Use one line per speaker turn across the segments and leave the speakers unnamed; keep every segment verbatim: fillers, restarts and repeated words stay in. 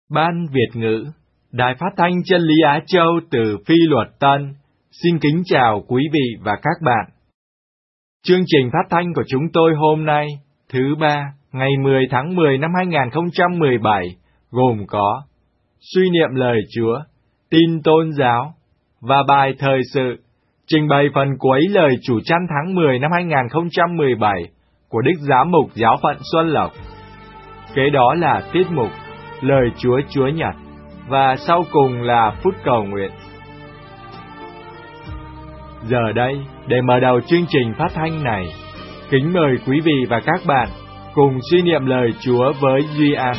Ban Việt ngữ, Đài Phát thanh Chân lý Á Châu từ Phi Luật Tân, xin kính chào quý vị và các bạn. Chương trình phát thanh của chúng tôi hôm nay, thứ ba, ngày mười tháng mười năm hai nghìn không trăm mười bảy, gồm có suy niệm lời Chúa, tin tôn giáo và bài thời sự, trình bày phần cuối lời chủ chăn tháng mười năm hai nghìn không trăm mười bảy của Đức Giám mục Giáo phận Xuân Lộc. Kế đó là tiết mục Lời Chúa Chúa Nhật, và sau cùng là phút cầu nguyện. Giờ đây, để mở đầu chương trình phát thanh này, kính mời quý vị và các bạn cùng suy niệm lời Chúa với Duy An.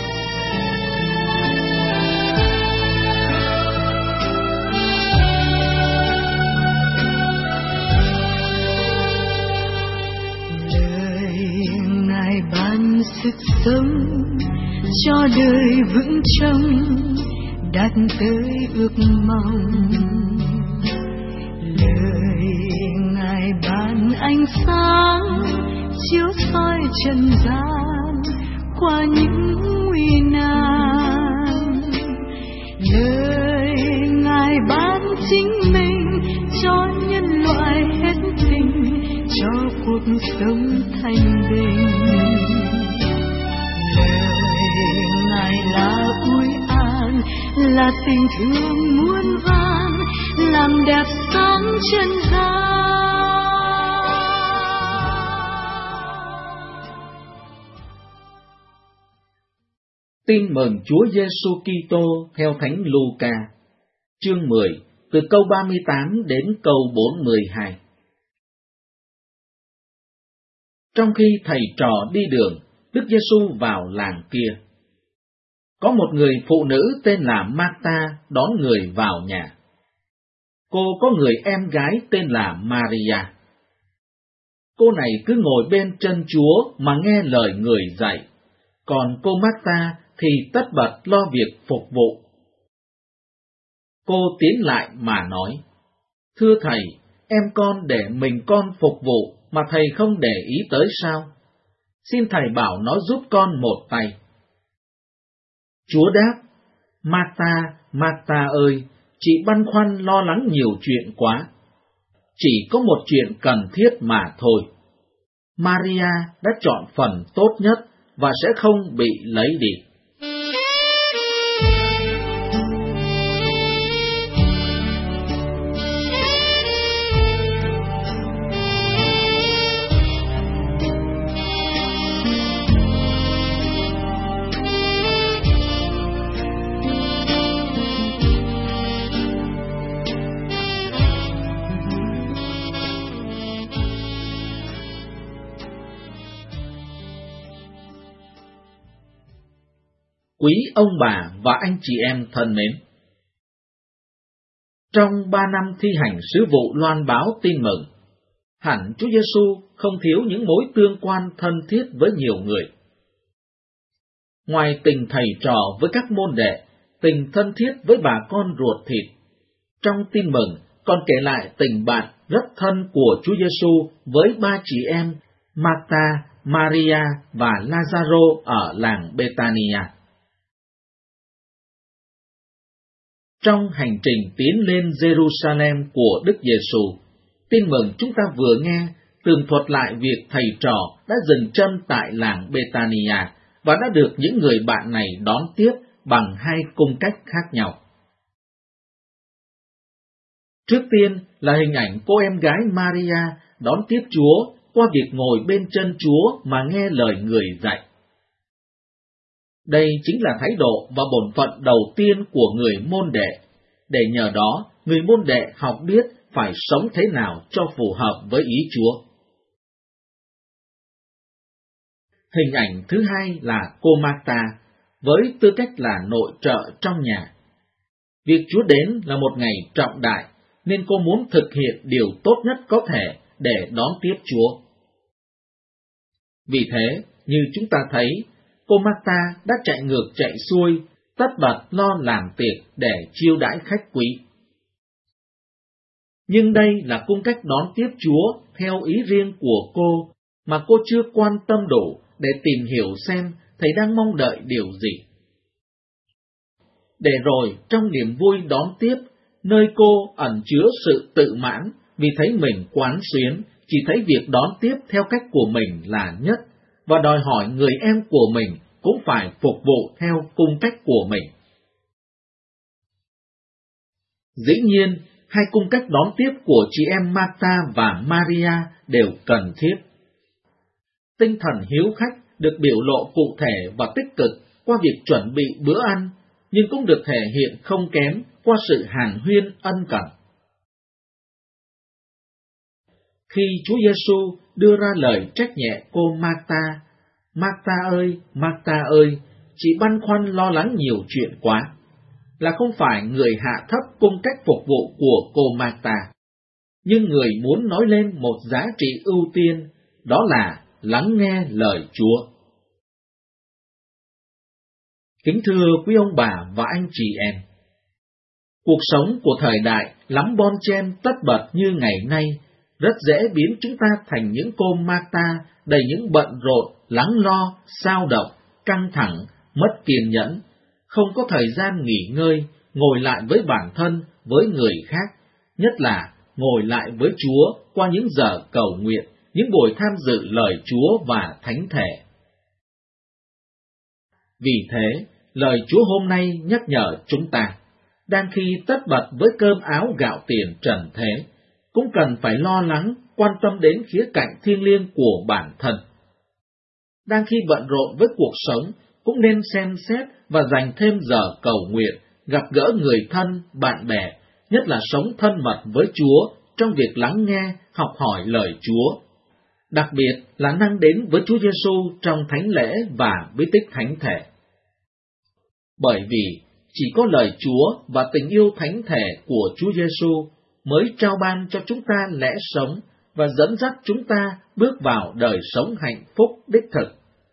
Lời Ngài ban sức sống cho đời vững trong, đạt tới ước mong. Lời Ngài ban ánh sáng chiếu soi trần gian qua những nguy nan. Lời Ngài ban chính mình cho nhân loại hết tình, cho cuộc sống thanh bình. Ngài là ủi an, là tình thương muôn vàn, làm đẹp sáng chân gian.
Tin mừng Chúa Giêsu Kitô theo Thánh Luca, chương mười, từ câu ba mươi tám đến câu bốn mươi hai. Trong khi thầy trò đi đường, Đức Giêsu vào làng kia. Có một người phụ nữ tên là Marta đón người vào nhà. Cô có người em gái tên là Maria. Cô này cứ ngồi bên chân Chúa mà nghe lời người dạy, còn cô Marta thì tất bật lo việc phục vụ. Cô tiến lại mà nói: "Thưa thầy, em con để mình con phục vụ mà thầy không để ý tới sao? Xin thầy bảo nó giúp con một tay." Chúa đáp: "Marta, Marta ơi, chị băn khoăn lo lắng nhiều chuyện quá. Chỉ có một chuyện cần thiết mà thôi. Maria đã chọn phần tốt nhất và sẽ không bị lấy đi." Quý ông bà và anh chị em thân mến, trong ba năm thi hành sứ vụ loan báo tin mừng, hẳn Chúa Giêsu không thiếu những mối tương quan thân thiết với nhiều người. Ngoài tình thầy trò với các môn đệ, tình thân thiết với bà con ruột thịt, trong tin mừng còn kể lại tình bạn rất thân của Chúa Giêsu với ba chị em Marta, Maria và Lazaro ở làng Bethania. Trong hành trình tiến lên Jerusalem của Đức Giêsu, tin mừng chúng ta vừa nghe tường thuật lại việc thầy trò đã dừng chân tại làng Bethania và đã được những người bạn này đón tiếp bằng hai cung cách khác nhau. Trước tiên là hình ảnh cô em gái Maria đón tiếp Chúa qua việc ngồi bên chân Chúa mà nghe lời người dạy. Đây chính là thái độ và bổn phận đầu tiên của người môn đệ, để nhờ đó người môn đệ học biết phải sống thế nào cho phù hợp với ý Chúa. Hình ảnh thứ hai là cô Marta, với tư cách là nội trợ trong nhà. Việc Chúa đến là một ngày trọng đại, nên cô muốn thực hiện điều tốt nhất có thể để đón tiếp Chúa. Vì thế, như chúng ta thấy, cô Marta đã chạy ngược chạy xuôi, tất bật lo làm tiệc để chiêu đãi khách quý. Nhưng đây là cung cách đón tiếp Chúa theo ý riêng của cô, mà cô chưa quan tâm đủ để tìm hiểu xem Thầy đang mong đợi điều gì. để rồi trong niềm vui đón tiếp, nơi cô ẩn chứa sự tự mãn vì thấy mình quán xuyến, chỉ thấy việc đón tiếp theo cách của mình là nhất, và đòi hỏi người em của mình cũng phải phục vụ theo cung cách của mình. Dĩ nhiên, hai cung cách đón tiếp của chị em Martha và Maria đều cần thiết. Tinh thần hiếu khách được biểu lộ cụ thể và tích cực qua việc chuẩn bị bữa ăn, nhưng cũng được thể hiện không kém qua sự hàn huyên ân cần. Khi Chúa Giêsu đưa ra lời trách nhẹ cô Martha, Martha ơi, Martha ơi, chị băn khoăn lo lắng nhiều chuyện quá, là không phải người hạ thấp cung cách phục vụ của cô Martha, nhưng người muốn nói lên một giá trị ưu tiên, đó là lắng nghe lời Chúa. Kính thưa quý ông bà và anh chị em, cuộc sống của thời đại lắm bon chen tất bật như ngày nay rất dễ biến chúng ta thành những cô Martha đầy những bận rộn, lắng lo, xao động, căng thẳng, mất kiên nhẫn, không có thời gian nghỉ ngơi, ngồi lại với bản thân, với người khác, nhất là ngồi lại với Chúa qua những giờ cầu nguyện, những buổi tham dự lời Chúa và thánh thể. Vì thế, lời Chúa hôm nay nhắc nhở chúng ta, đang khi tất bật với cơm áo gạo tiền trần thế, cũng cần phải lo lắng, quan tâm đến khía cạnh thiêng liêng của bản thân. Đang khi bận rộn với cuộc sống, cũng nên xem xét và dành thêm giờ cầu nguyện, gặp gỡ người thân, bạn bè, nhất là sống thân mật với Chúa trong việc lắng nghe, học hỏi lời Chúa. Đặc biệt là năng đến với Chúa Giêsu trong thánh lễ và bí tích thánh thể. Bởi vì chỉ có lời Chúa và tình yêu thánh thể của Chúa Giêsu mới trao ban cho chúng ta lẽ sống và dẫn dắt chúng ta bước vào đời sống hạnh phúc đích thực.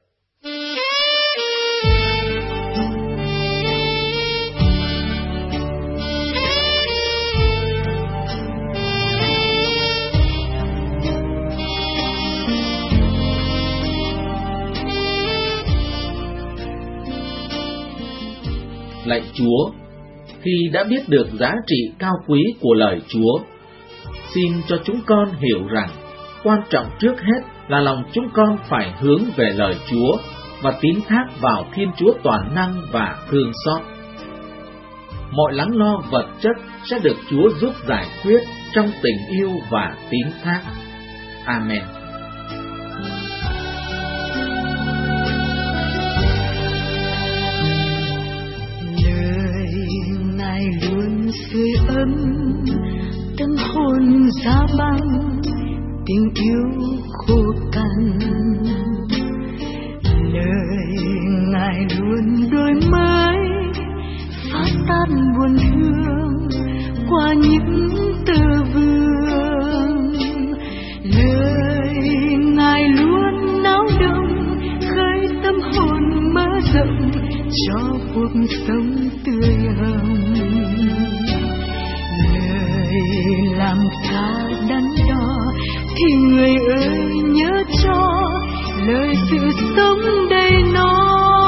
Lạy Chúa, khi đã biết được giá trị cao quý của lời Chúa, xin cho chúng con hiểu rằng quan trọng trước hết là lòng chúng con phải hướng về lời Chúa và tín thác vào Thiên Chúa toàn năng và thương xót. Mọi lắng lo vật chất sẽ được Chúa giúp giải quyết trong tình yêu và tín thác. Amen.
Sưởi ấm tâm hồn giá băng, tình yêu khô cằn. Lời Ngài luôn đổi mới, phá tan buồn thương qua những từ vương. Lời Ngài luôn náo động, khơi tâm hồn mở rộng cho cuộc sống tươi hồng. Làm ta đắn đo thì người ơi nhớ cho lời sự sống đầy nó.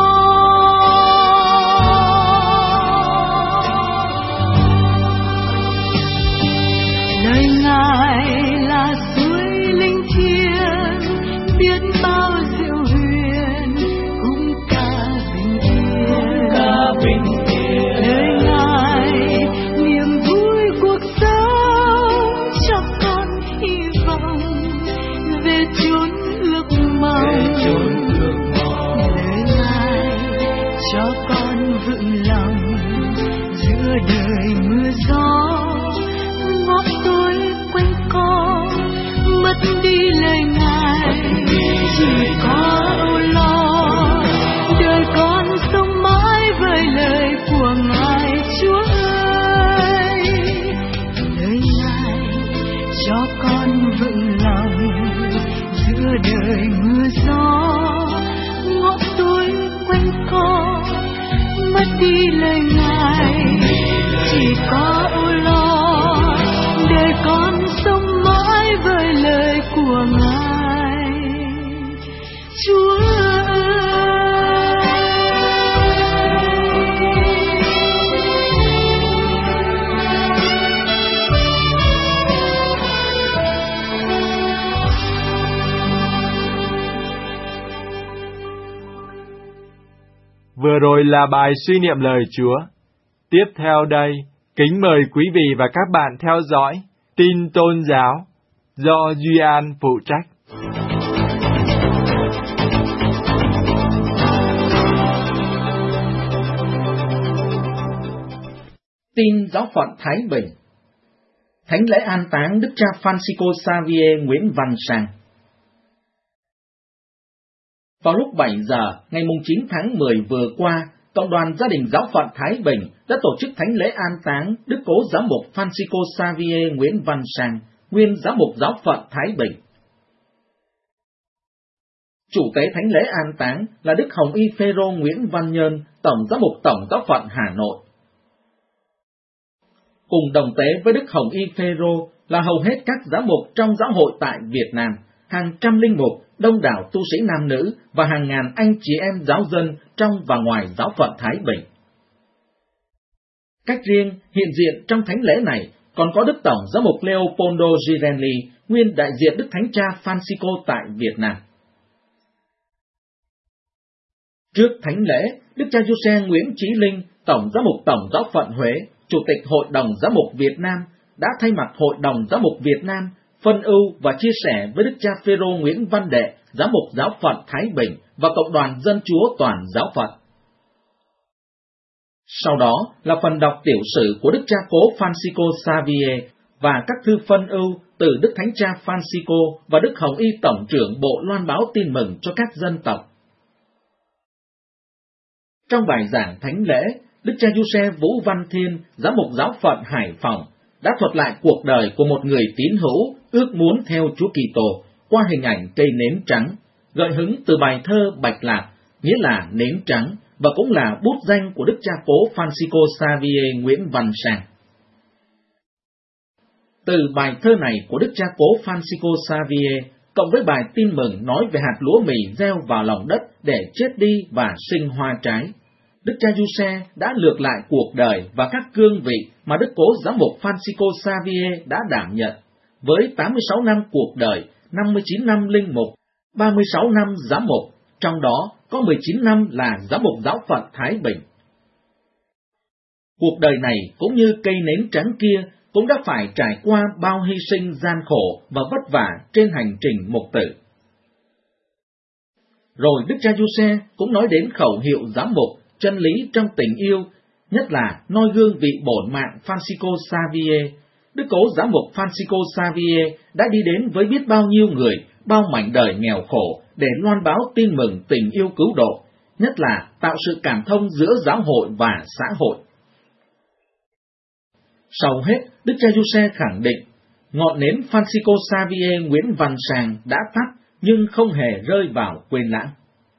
Lời Ngài là suối linh thiêng, biết bao diệu huyền cũng cả bình yên. Lời Ngài niềm vui cuộc sống, cho con hy vọng về chốn ước mong. Lời Ngài cho con vững lòng giữa đời mưa gió, ngõ tối quanh co mất đi lời Ngài, chỉ có âu lo. Đời con sống mãi với lời của Ngài Chúa ơi. Lời Ngài cho con vững lòng giữa đời mưa gió, ngõ tối quanh co mất đi lời Ngài, chỉ có âu lo. Đời con sống mãi với lời của Ngài Chúa ơi.
Vừa rồi là bài suy niệm lời Chúa. Tiếp theo đây, kính mời quý vị và các bạn theo dõi Tin Tôn Giáo do Duy An phụ trách.
Tin Giáo phận Thái Bình. Thánh lễ an táng Đức cha Francisco Xavier Nguyễn Văn Sang. Vào lúc bảy giờ ngày chín tháng mười vừa qua, Cộng đoàn Gia đình Giáo phận Thái Bình đã tổ chức thánh lễ an táng Đức Cố Giám mục Francisco Xavier Nguyễn Văn Sang, nguyên Giám mục Giáo phận Thái Bình. Chủ tế thánh lễ an táng là Đức Hồng Y Phêrô Nguyễn Văn Nhơn, Tổng Giám mục Tổng Giáo phận Hà Nội. Cùng đồng tế với Đức Hồng Y Phêrô là hầu hết các giám mục trong giáo hội tại Việt Nam, hàng trăm linh mục, đông đảo tu sĩ nam nữ và hàng ngàn anh chị em giáo dân trong và ngoài giáo phận Thái Bình. Cách riêng, hiện diện trong thánh lễ này còn có Đức Tổng Giám mục Leopoldo Girelli, nguyên đại diện Đức Thánh Cha Francisco tại Việt Nam. Trước thánh lễ, Đức cha Giuse Nguyễn Chí Linh, Tổng Giám mục Tổng Giáo phận Huế, Chủ tịch Hội đồng Giám mục Việt Nam, đã thay mặt Hội đồng Giám mục Việt Nam phân ưu và chia sẻ với Đức cha Phêrô Nguyễn Văn Đệ, Giám mục Giáo phận Thái Bình và Cộng đoàn Dân Chúa toàn giáo phận. Sau đó là phần đọc tiểu sử của Đức cha Cố Francisco Xavier và các thư phân ưu từ Đức Thánh Cha Francisco và Đức Hồng Y Tổng trưởng Bộ Loan báo tin mừng cho các dân tộc. Trong bài giảng thánh lễ, Đức cha Giuse Vũ Văn Thiên, Giám mục Giáo phận Hải Phòng, đã thuật lại cuộc đời của một người tín hữu ước muốn theo Chúa Kitô qua hình ảnh cây nến trắng, gợi hứng từ bài thơ Bạch Lạc, nghĩa là nến trắng, và cũng là bút danh của Đức cha Cố Francisco Xavier Nguyễn Văn Sang. Từ bài thơ này của Đức cha Cố Francisco Xavier, cộng với bài tin mừng nói về hạt lúa mì gieo vào lòng đất để chết đi và sinh hoa trái, Đức cha Giuse đã lược lại cuộc đời và các cương vị mà Đức Cố Giám mục Francisco Xavier đã đảm nhận, với tám mươi sáu năm cuộc đời, năm mươi chín năm linh mục, ba mươi sáu năm giám mục, trong đó có mười chín năm là Giám mục Giáo phận Thái Bình. Cuộc đời này cũng như cây nến trắng kia cũng đã phải trải qua bao hy sinh gian khổ và vất vả trên hành trình mục tử. Rồi Đức cha Giuse cũng nói đến khẩu hiệu giám mục, chân lý trong tình yêu, nhất là noi gương vị bổn mạng Francisco Xavier. Đức Cố Giám mục Francisco Xavier đã đi đến với biết bao nhiêu người, bao mảnh đời nghèo khổ để loan báo tin mừng tình yêu cứu độ, nhất là tạo sự cảm thông giữa giáo hội và xã hội. Sau hết, Đức cha Giuse khẳng định, ngọn nến Francisco Xavier Nguyễn Văn Sang đã tắt nhưng không hề rơi vào quên lãng.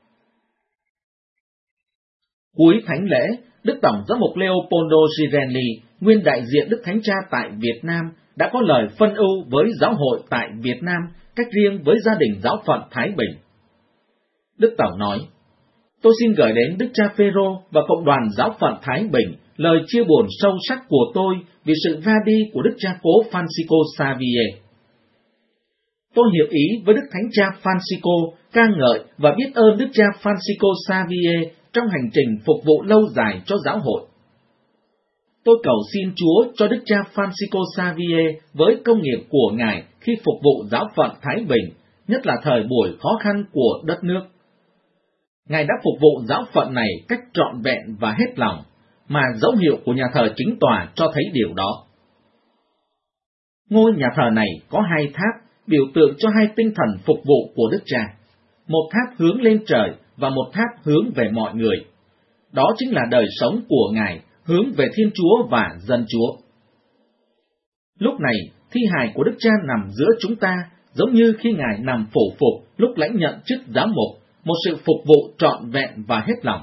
Cuối thánh lễ, Đức Tổng Giám mục Leopoldo Girelli, nguyên đại diện Đức Thánh Cha tại Việt Nam, đã có lời phân ưu với giáo hội tại Việt Nam, cách riêng với gia đình Giáo phận Thái Bình. Đức Tổng nói, tôi xin gửi đến Đức cha Phêrô và Cộng đoàn Giáo phận Thái Bình lời chia buồn sâu sắc của tôi vì sự ra đi của Đức cha Cố Francisco Xavier. Tôi hiệp ý với Đức Thánh Cha Francisco, ca ngợi và biết ơn Đức cha Francisco Xavier trong hành trình phục vụ lâu dài cho giáo hội. Tôi cầu xin Chúa cho Đức cha Francisco Xavier với công nghiệp của Ngài khi phục vụ Giáo phận Thái Bình, nhất là thời buổi khó khăn của đất nước. Ngài đã phục vụ giáo phận này cách trọn vẹn và hết lòng, mà dấu hiệu của nhà thờ chính tòa cho thấy điều đó. Ngôi nhà thờ này có hai tháp, biểu tượng cho hai tinh thần phục vụ của Đức Cha, một tháp hướng lên trời và một tháp hướng về mọi người. Đó chính là đời sống của Ngài, hướng về Thiên Chúa và dân Chúa. Lúc này, thi hài của Đức Cha nằm giữa chúng ta, giống như khi Ngài nằm phủ phục lúc lãnh nhận chức giám mục, một sự phục vụ trọn vẹn và hết lòng.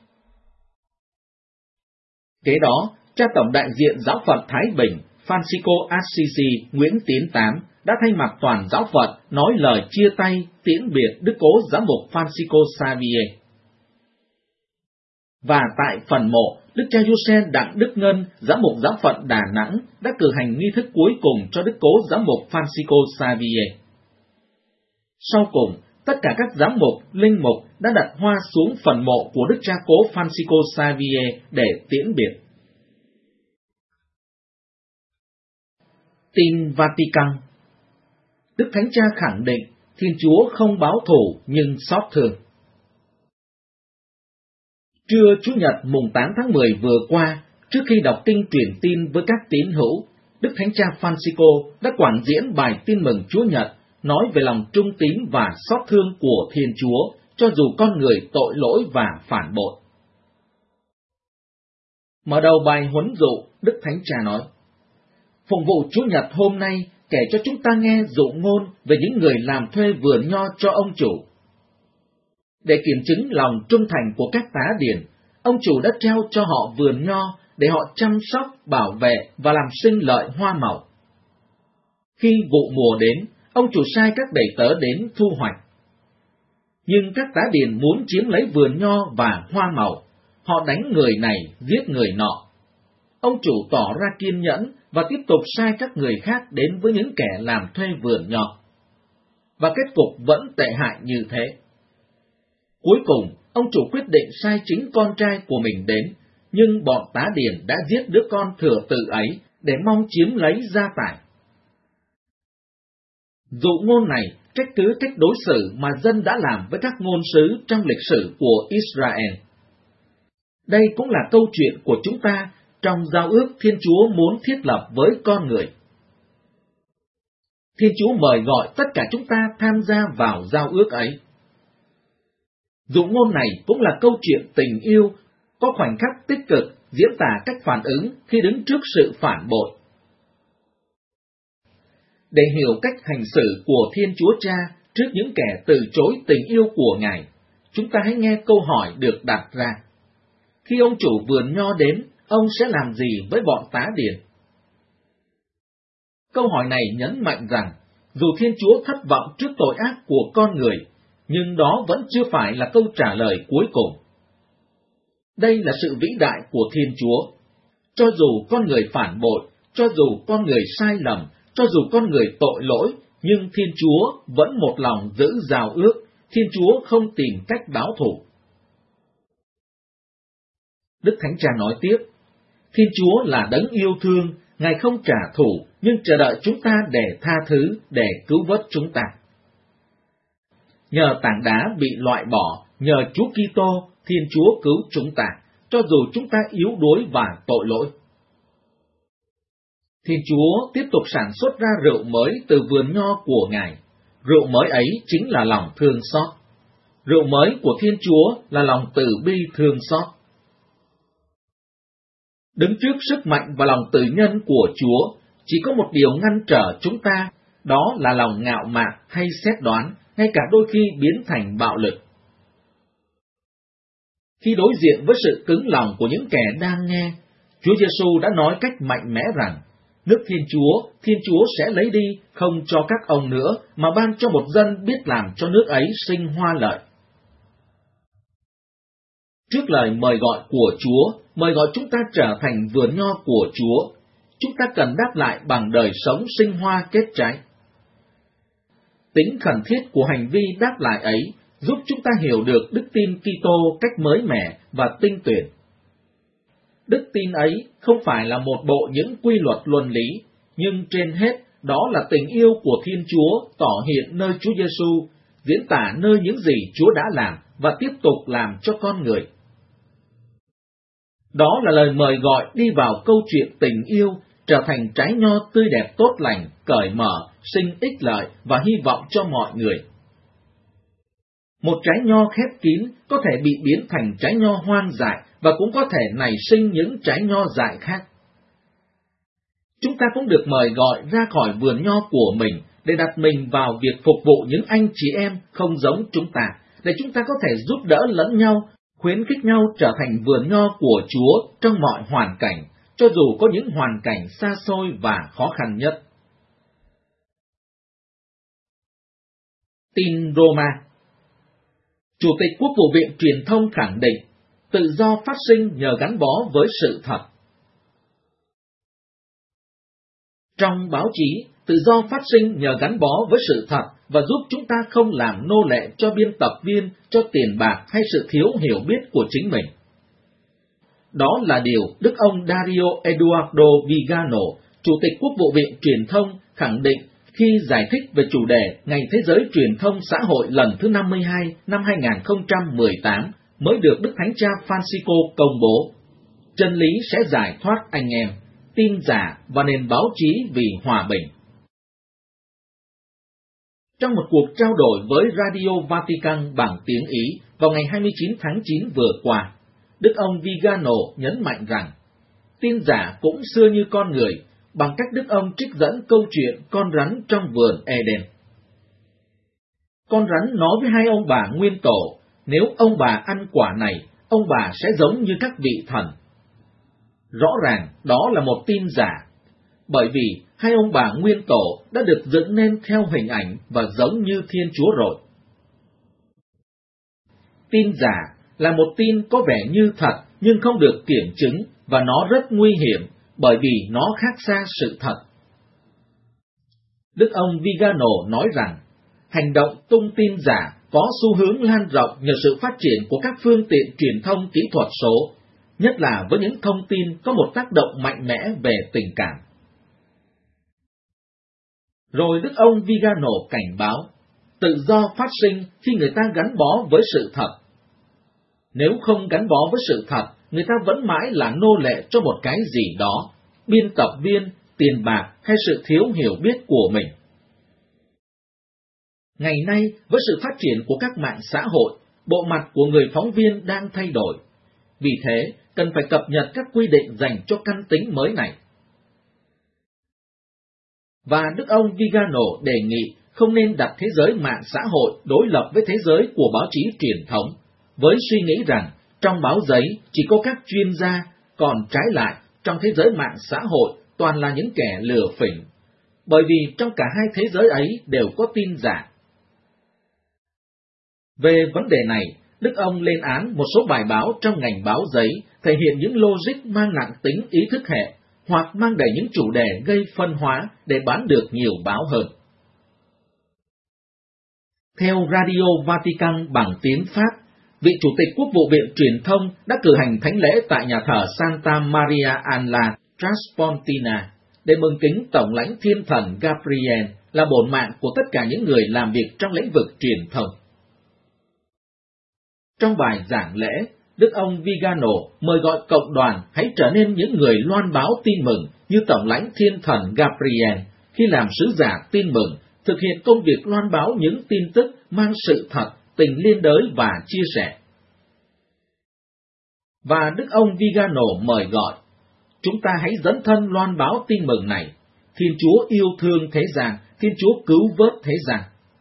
Kế đó, cha tổng đại diện Giáo phận Thái Bình, Francisco Assisi Nguyễn Tiến Tám, đã thay mặt toàn giáo phận nói lời chia tay, tiễn biệt Đức Cố Giám mục Francisco Xavier. Và tại phần mộ, Đức cha Giuse Đặng Đức Ngân, Giám mục Giáo phận Đà Nẵng, đã cử hành nghi thức cuối cùng cho Đức Cố Giám mục Francisco Xavier. Sau cùng, tất cả các giám mục, linh mục đã đặt hoa xuống phần mộ của Đức Cha Cố Francisco Xavier để tiễn biệt. Tin Vatican. Đức Thánh Cha khẳng định Thiên Chúa không báo thù nhưng xót thương. Trưa Chủ nhật mùng tám tháng mười vừa qua, trước khi đọc kinh truyền tin với các tín hữu, Đức Thánh Cha Francisco đã quảng diễn bài tin mừng Chúa Nhật, nói về lòng trung tín và xót thương của Thiên Chúa, cho dù con người tội lỗi và phản bội. Mở đầu bài huấn dụ, Đức Thánh Cha nói: Phụng vụ Chúa Nhật hôm nay kể cho chúng ta nghe dụ ngôn về những người làm thuê vườn nho cho ông chủ. Để kiểm chứng lòng trung thành của các tá điền, ông chủ đã treo cho họ vườn nho để họ chăm sóc, bảo vệ và làm sinh lợi hoa màu. Khi vụ mùa đến, ông chủ sai các đầy tớ đến thu hoạch. Nhưng các tá điền muốn chiếm lấy vườn nho và hoa màu, họ đánh người này, giết người nọ. Ông chủ tỏ ra kiên nhẫn và tiếp tục sai các người khác đến với những kẻ làm thuê vườn nho. Và kết cục vẫn tệ hại như thế. Cuối cùng, ông chủ quyết định sai chính con trai của mình đến, nhưng bọn tá điền đã giết đứa con thừa tự ấy để mong chiếm lấy gia tài. Dụ ngôn này trách cứ cách đối xử mà dân đã làm với các ngôn sứ trong lịch sử của Israel. Đây cũng là câu chuyện của chúng ta trong giao ước Thiên Chúa muốn thiết lập với con người. Thiên Chúa mời gọi tất cả chúng ta tham gia vào giao ước ấy. Dụ ngôn này cũng là câu chuyện tình yêu, có khoảnh khắc tích cực diễn tả cách phản ứng khi đứng trước sự phản bội. Để hiểu cách hành xử của Thiên Chúa Cha trước những kẻ từ chối tình yêu của Ngài, chúng ta hãy nghe câu hỏi được đặt ra. Khi ông chủ vườn nho đến, ông sẽ làm gì với bọn tá điền? Câu hỏi này nhấn mạnh rằng, dù Thiên Chúa thất vọng trước tội ác của con người, nhưng đó vẫn chưa phải là câu trả lời cuối cùng. Đây là sự vĩ đại của Thiên Chúa. Cho dù con người phản bội, cho dù con người sai lầm, cho dù con người tội lỗi, nhưng Thiên Chúa vẫn một lòng giữ giao ước, Thiên Chúa không tìm cách báo thù. Đức Thánh Cha nói tiếp, Thiên Chúa là đấng yêu thương, Ngài không trả thù, nhưng chờ đợi chúng ta để tha thứ, để cứu vớt chúng ta. Nhờ tảng đá bị loại bỏ, nhờ Chúa Kitô, Thiên Chúa cứu chúng ta, cho dù chúng ta yếu đuối và tội lỗi. Thiên Chúa tiếp tục sản xuất ra rượu mới từ vườn nho của Ngài. Rượu mới ấy chính là lòng thương xót. Rượu mới của Thiên Chúa là lòng từ bi thương xót. Đứng trước sức mạnh và lòng từ nhân của Chúa, chỉ có một điều ngăn trở chúng ta, đó là lòng ngạo mạn hay xét đoán, ngay cả đôi khi biến thành bạo lực. Khi đối diện với sự cứng lòng của những kẻ đang nghe, Chúa Giêsu đã nói cách mạnh mẽ rằng, nước Thiên Chúa, Thiên Chúa sẽ lấy đi, không cho các ông nữa, mà ban cho một dân biết làm cho nước ấy sinh hoa lợi. Trước lời mời gọi của Chúa, mời gọi chúng ta trở thành vườn nho của Chúa, chúng ta cần đáp lại bằng đời sống sinh hoa kết trái. Tính khẩn thiết của hành vi đáp lại ấy giúp chúng ta hiểu được đức tin Kitô cách mới mẻ và tinh tuyển. Đức tin ấy không phải là một bộ những quy luật luân lý, nhưng trên hết đó là tình yêu của Thiên Chúa tỏ hiện nơi Chúa Giêsu, diễn tả nơi những gì Chúa đã làm và tiếp tục làm cho con người. Đó là lời mời gọi đi vào câu chuyện tình yêu, trở thành trái nho tươi đẹp tốt lành, cởi mở, sinh ích lợi và hy vọng cho mọi người. Một trái nho khép kín có thể bị biến thành trái nho hoang dại và cũng có thể nảy sinh những trái nho dại khác. Chúng ta cũng được mời gọi ra khỏi vườn nho của mình để đặt mình vào việc phục vụ những anh chị em không giống chúng ta, để chúng ta có thể giúp đỡ lẫn nhau, khuyến khích nhau trở thành vườn nho của Chúa trong mọi hoàn cảnh, cho dù có những hoàn cảnh xa xôi và khó khăn nhất. Tin Roma. Chủ tịch Quốc vụ viện Truyền thông khẳng định, tự do phát sinh nhờ gắn bó với sự thật. Trong báo chí, tự do phát sinh nhờ gắn bó với sự thật và giúp chúng ta không làm nô lệ cho biên tập viên, cho tiền bạc hay sự thiếu hiểu biết của chính mình. Đó là điều Đức ông Dario Eduardo Vigano, Chủ tịch Quốc vụ viện Truyền thông, khẳng định khi giải thích về chủ đề Ngày Thế giới Truyền thông Xã hội lần thứ năm mươi hai năm hai nghìn không trăm mười tám mới được Đức Thánh Cha Francisco công bố. Chân lý sẽ giải thoát anh em, tin giả và nền báo chí vì hòa bình. Trong một cuộc trao đổi với Radio Vatican bằng tiếng Ý vào ngày hai mươi chín tháng chín vừa qua, Đức ông Vigano nhấn mạnh rằng, tin giả cũng xưa như con người, bằng cách Đức ông trích dẫn câu chuyện con rắn trong vườn Eden. Con rắn nói với hai ông bà nguyên tổ, nếu ông bà ăn quả này, ông bà sẽ giống như các vị thần. Rõ ràng đó là một tin giả, bởi vì hai ông bà nguyên tổ đã được dựng nên theo hình ảnh và giống như Thiên Chúa rồi. Tin giả là một tin có vẻ như thật nhưng không được kiểm chứng và nó rất nguy hiểm bởi vì nó khác xa sự thật. Đức ông Vigano nói rằng, hành động tung tin giả có xu hướng lan rộng nhờ sự phát triển của các phương tiện truyền thông kỹ thuật số, nhất là với những thông tin có một tác động mạnh mẽ về tình cảm. Rồi Đức ông Vigano cảnh báo, tự do phát sinh khi người ta gắn bó với sự thật. Nếu không gắn bó với sự thật, người ta vẫn mãi là nô lệ cho một cái gì đó, biên tập viên, tiền bạc hay sự thiếu hiểu biết của mình. Ngày nay, với sự phát triển của các mạng xã hội, bộ mặt của người phóng viên đang thay đổi. Vì thế, cần phải cập nhật các quy định dành cho căn tính mới này. Và Đức ông Vigano đề nghị không nên đặt thế giới mạng xã hội đối lập với thế giới của báo chí truyền thống, với suy nghĩ rằng trong báo giấy chỉ có các chuyên gia, còn trái lại, trong thế giới mạng xã hội toàn là những kẻ lừa phỉnh, bởi vì trong cả hai thế giới ấy đều có tin giả. Về vấn đề này, Đức ông lên án một số bài báo trong ngành báo giấy thể hiện những logic mang nặng tính ý thức hệ, hoặc mang đầy những chủ đề gây phân hóa để bán được nhiều báo hơn. Theo Radio Vatican bằng tiếng Pháp, vị Chủ tịch Quốc vụ viện Truyền thông đã cử hành thánh lễ tại nhà thờ Santa Maria alla Traspontina để mừng kính Tổng lãnh Thiên thần Gabriel là bổn mạng của tất cả những người làm việc trong lĩnh vực truyền thông. Trong bài giảng lễ, Đức ông Vigano mời gọi cộng đoàn hãy trở nên những người loan báo tin mừng như Tổng lãnh Thiên thần Gabriel khi làm sứ giả tin mừng, thực hiện công việc loan báo những tin tức mang sự thật, tình liên đới và chia sẻ. Và Đức ông Vigano mời gọi, chúng ta hãy dấn thân loan báo tin mừng này, Thiên Chúa yêu thương thế gian, Thiên Chúa cứu vớt thế gian.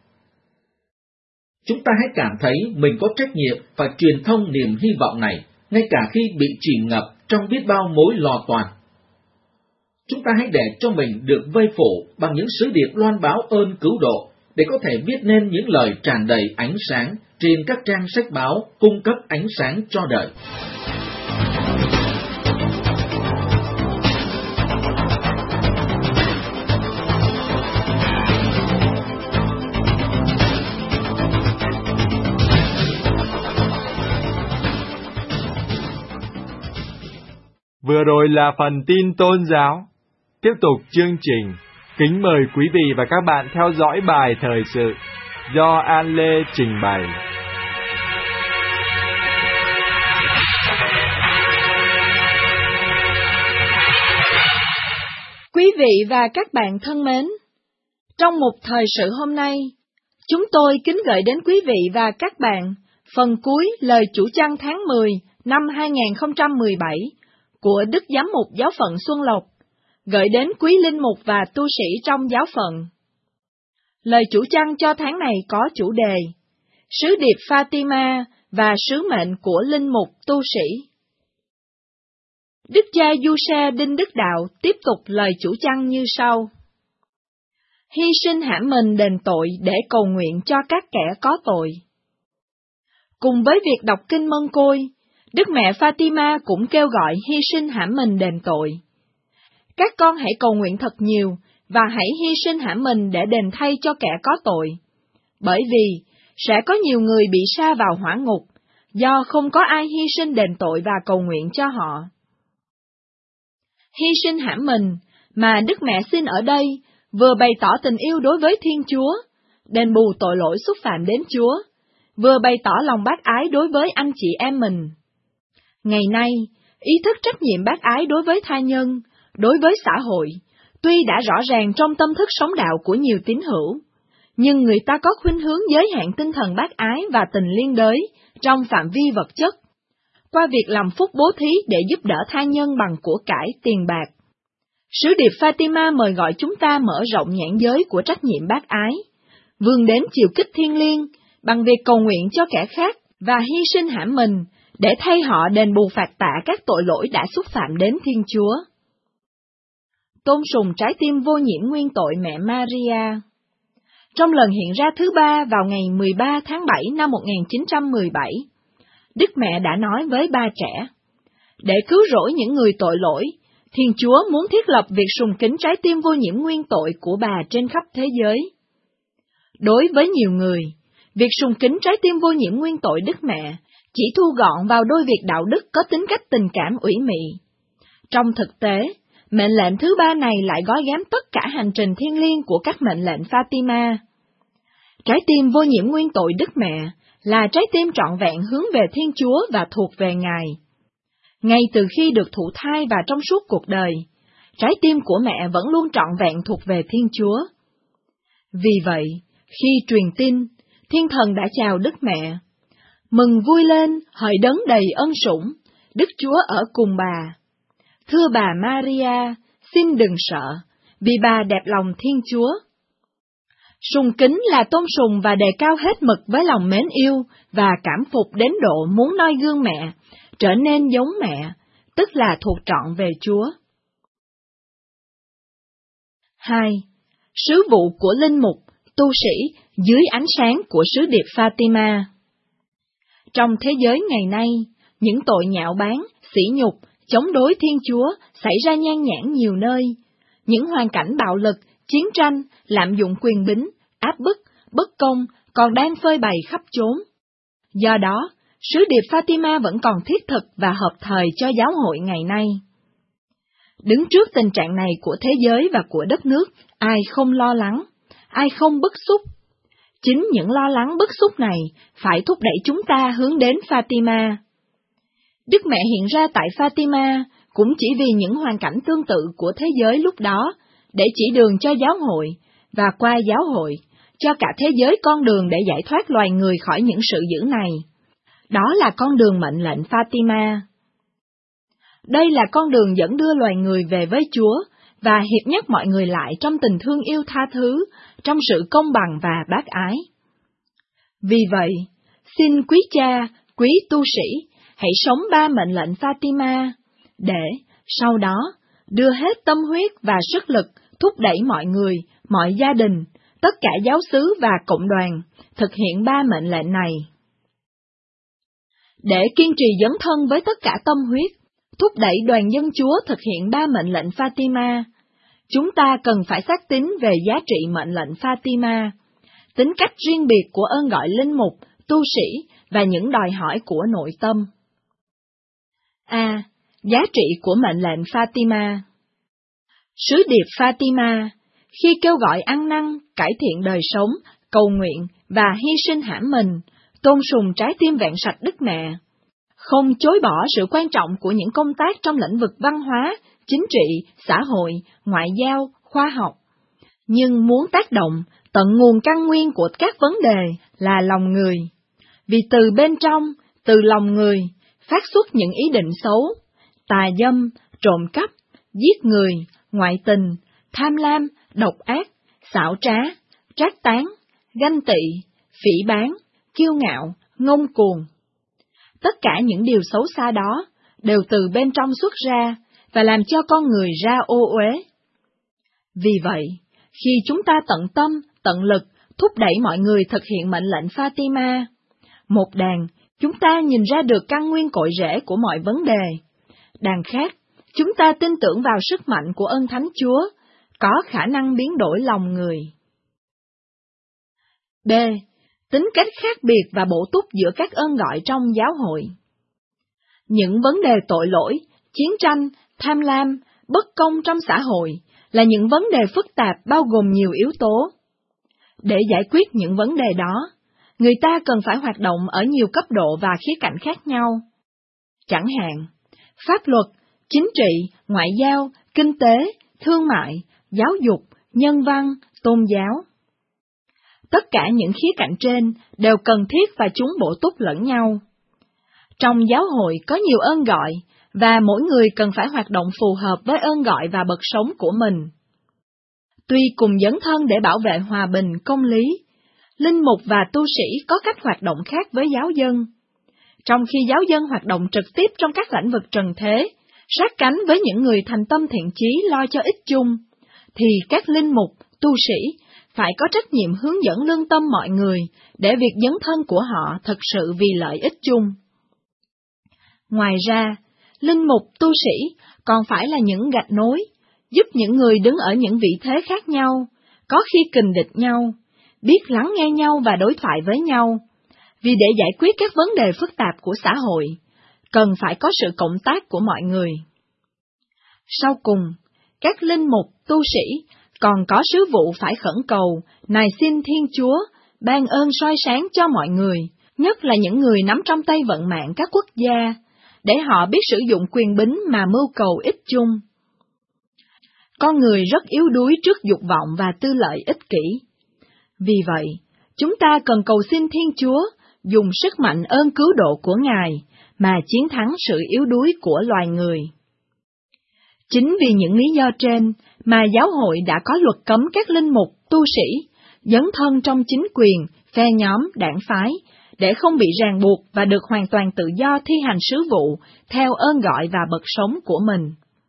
Chúng ta hãy cảm thấy mình có trách nhiệm phải truyền thông niềm hy vọng này, ngay cả khi bị chìm ngập trong biết bao mối lo toan. Chúng ta hãy để cho mình được vây phủ bằng những sứ điệp loan báo ơn cứu độ, để có thể viết nên những lời tràn đầy ánh sáng trên các trang sách báo cung cấp ánh sáng cho đời.
Vừa rồi là phần tin tôn giáo. Tiếp tục chương trình, kính mời quý vị và các bạn theo dõi bài thời sự do An Lê trình bày.
Quý vị và các bạn thân mến, trong một thời sự hôm nay, chúng tôi kính gửi đến quý vị và các bạn phần cuối lời chủ chăn tháng mười năm hai nghìn không trăm mười bảy của Đức Giám mục Giáo phận Xuân Lộc, gửi đến quý linh mục và tu sĩ trong giáo phận. Lời chủ chăn cho tháng này có chủ đề Sứ điệp Fatima và sứ mệnh của linh mục tu sĩ. Đức cha Giuse Đinh Đức Đạo tiếp tục lời chủ chăn như sau: Hy sinh hãm mình đền tội để cầu nguyện cho các kẻ có tội. Cùng với việc đọc kinh Mân Côi, Đức mẹ Fatima cũng kêu gọi hy sinh hãm mình đền tội. các con hãy cầu nguyện thật nhiều, và hãy hy sinh hãm mình để đền thay cho kẻ có tội. Bởi vì, sẽ có nhiều người bị sa vào hỏa ngục, do không có ai hy sinh đền tội và cầu nguyện cho họ. Hy sinh hãm mình, mà Đức Mẹ xin ở đây, vừa bày tỏ tình yêu đối với Thiên Chúa, đền bù tội lỗi xúc phạm đến Chúa, vừa bày tỏ lòng bác ái đối với anh chị em mình. Ngày nay, ý thức trách nhiệm bác ái đối với tha nhân, đối với xã hội, tuy đã rõ ràng trong tâm thức sống đạo của nhiều tín hữu, nhưng người ta có khuynh hướng giới hạn tinh thần bác ái và tình liên đới trong phạm vi vật chất, qua việc làm phúc bố thí để giúp đỡ tha nhân bằng của cải, tiền bạc. Sứ điệp Fatima mời gọi chúng ta mở rộng nhãn giới của trách nhiệm bác ái, vươn đến chiều kích thiêng liêng bằng việc cầu nguyện cho kẻ khác và hy sinh hãm mình để thay họ đền bù phạt tạ các tội lỗi đã xúc phạm đến Thiên Chúa. Tôn sùng trái tim vô nhiễm nguyên tội mẹ Maria. Trong lần hiện ra thứ ba vào ngày mười ba tháng bảy năm một nghìn chín trăm mười bảy, Đức Mẹ đã nói với ba trẻ, để cứu rỗi những người tội lỗi, Thiên Chúa muốn thiết lập việc sùng kính trái tim vô nhiễm nguyên tội của bà trên khắp thế giới. Đối với nhiều người, việc sùng kính trái tim vô nhiễm nguyên tội Đức Mẹ chỉ thu gọn vào đôi việc đạo đức có tính cách tình cảm ủy mị. Trong thực tế, mệnh lệnh thứ ba này lại gói ghém tất cả hành trình thiêng liêng của các mệnh lệnh Fatima. Trái tim vô nhiễm nguyên tội Đức Mẹ là trái tim trọn vẹn hướng về Thiên Chúa và thuộc về Ngài. Ngay từ khi được thụ thai và trong suốt cuộc đời, trái tim của mẹ vẫn luôn trọn vẹn thuộc về Thiên Chúa. Vì vậy, khi truyền tin, Thiên Thần đã chào Đức Mẹ. Mừng vui lên, hỡi đấng đầy ân sủng, Đức Chúa ở cùng bà. Thưa bà Maria, xin đừng sợ, vì bà đẹp lòng Thiên Chúa. Sùng kính là tôn sùng và đề cao hết mực với lòng mến yêu và cảm phục đến độ muốn noi gương mẹ, trở nên giống mẹ, tức là thuộc trọn về Chúa. hai. Sứ vụ của linh mục, tu sĩ dưới ánh sáng của sứ điệp Fatima. Trong thế giới ngày nay, những tội nhạo báng, sỉ nhục, chống đối Thiên Chúa xảy ra nhan nhản nhiều nơi. Những hoàn cảnh bạo lực, chiến tranh, lạm dụng quyền bính, áp bức, bất công còn đang phơi bày khắp chốn. Do đó, sứ điệp Fatima vẫn còn thiết thực và hợp thời cho giáo hội ngày nay. Đứng trước tình trạng này của thế giới và của đất nước, ai không lo lắng, ai không bức xúc. Chính những lo lắng bức xúc này phải thúc đẩy chúng ta hướng đến Fatima. Đức Mẹ hiện ra tại Fatima cũng chỉ vì những hoàn cảnh tương tự của thế giới lúc đó, để chỉ đường cho giáo hội, và qua giáo hội, cho cả thế giới con đường để giải thoát loài người khỏi những sự dữ này. Đó là con đường mệnh lệnh Fatima. Đây là con đường dẫn đưa loài người về với Chúa, và hiệp nhất mọi người lại trong tình thương yêu tha thứ, trong sự công bằng và bác ái. Vì vậy, xin quý cha, quý tu sĩ, hãy sống ba mệnh lệnh Fatima, để, sau đó, đưa hết tâm huyết và sức lực thúc đẩy mọi người, mọi gia đình, tất cả giáo xứ và cộng đoàn, thực hiện ba mệnh lệnh này. Để kiên trì dấn thân với tất cả tâm huyết, thúc đẩy đoàn dân Chúa thực hiện ba mệnh lệnh Fatima, chúng ta cần phải xác tín về giá trị mệnh lệnh Fatima, tính cách riêng biệt của ơn gọi linh mục, tu sĩ và những đòi hỏi của nội tâm. A. Giá trị của mệnh lệnh Fatima. Sứ điệp Fatima, khi kêu gọi ăn năn, cải thiện đời sống, cầu nguyện và hy sinh hãm mình, tôn sùng trái tim vẹn sạch Đức Mẹ, không chối bỏ sự quan trọng của những công tác trong lĩnh vực văn hóa, chính trị, xã hội, ngoại giao, khoa học, nhưng muốn tác động tận nguồn căn nguyên của các vấn đề là lòng người. Vì từ bên trong, từ lòng người, phát xuất những ý định xấu, tà dâm, trộm cắp, giết người, ngoại tình, tham lam, độc ác, xảo trá, trác tán, ganh tị, phỉ báng, kiêu ngạo, ngông cuồng. Tất cả những điều xấu xa đó đều từ bên trong xuất ra và làm cho con người ra ô uế. Vì vậy, khi chúng ta tận tâm, tận lực thúc đẩy mọi người thực hiện mệnh lệnh Fatima, một đàn, chúng ta nhìn ra được căn nguyên cội rễ của mọi vấn đề. Đàn khác, chúng ta tin tưởng vào sức mạnh của ơn Thánh Chúa, có khả năng biến đổi lòng người. B. Tính cách khác biệt và bổ túc giữa các ơn gọi trong giáo hội. Những vấn đề tội lỗi, chiến tranh, tham lam, bất công trong xã hội là những vấn đề phức tạp bao gồm nhiều yếu tố. Để giải quyết những vấn đề đó, người ta cần phải hoạt động ở nhiều cấp độ và khía cạnh khác nhau. Chẳng hạn, pháp luật, chính trị, ngoại giao, kinh tế, thương mại, giáo dục, nhân văn, tôn giáo. Tất cả những khía cạnh trên đều cần thiết và chúng bổ túc lẫn nhau. Trong giáo hội có nhiều ơn gọi, và mỗi người cần phải hoạt động phù hợp với ơn gọi và bậc sống của mình. Tuy cùng dấn thân để bảo vệ hòa bình, công lý, linh mục và tu sĩ có cách hoạt động khác với giáo dân. Trong khi giáo dân hoạt động trực tiếp trong các lĩnh vực trần thế, sát cánh với những người thành tâm thiện chí lo cho ích chung, thì các linh mục, tu sĩ phải có trách nhiệm hướng dẫn lương tâm mọi người để việc dấn thân của họ thực sự vì lợi ích chung. Ngoài ra, linh mục, tu sĩ còn phải là những gạch nối, giúp những người đứng ở những vị thế khác nhau, có khi kình địch nhau, biết lắng nghe nhau và đối thoại với nhau, vì để giải quyết các vấn đề phức tạp của xã hội, cần phải có sự cộng tác của mọi người. Sau cùng, các linh mục, tu sĩ còn có sứ vụ phải khẩn cầu, nài xin Thiên Chúa ban ơn soi sáng cho mọi người, nhất là những người nắm trong tay vận mạng các quốc gia, để họ biết sử dụng quyền bính mà mưu cầu ích chung. Con người rất yếu đuối trước dục vọng và tư lợi ích kỷ. Vì vậy, chúng ta cần cầu xin Thiên Chúa dùng sức mạnh ơn cứu độ của Ngài mà chiến thắng sự yếu đuối của loài người. Chính vì những lý do trên mà giáo hội đã có luật cấm các linh mục, tu sĩ dấn thân trong chính quyền, phe nhóm, đảng phái, để không bị ràng buộc và được hoàn toàn tự do thi hành sứ vụ theo ơn gọi và bậc sống của mình.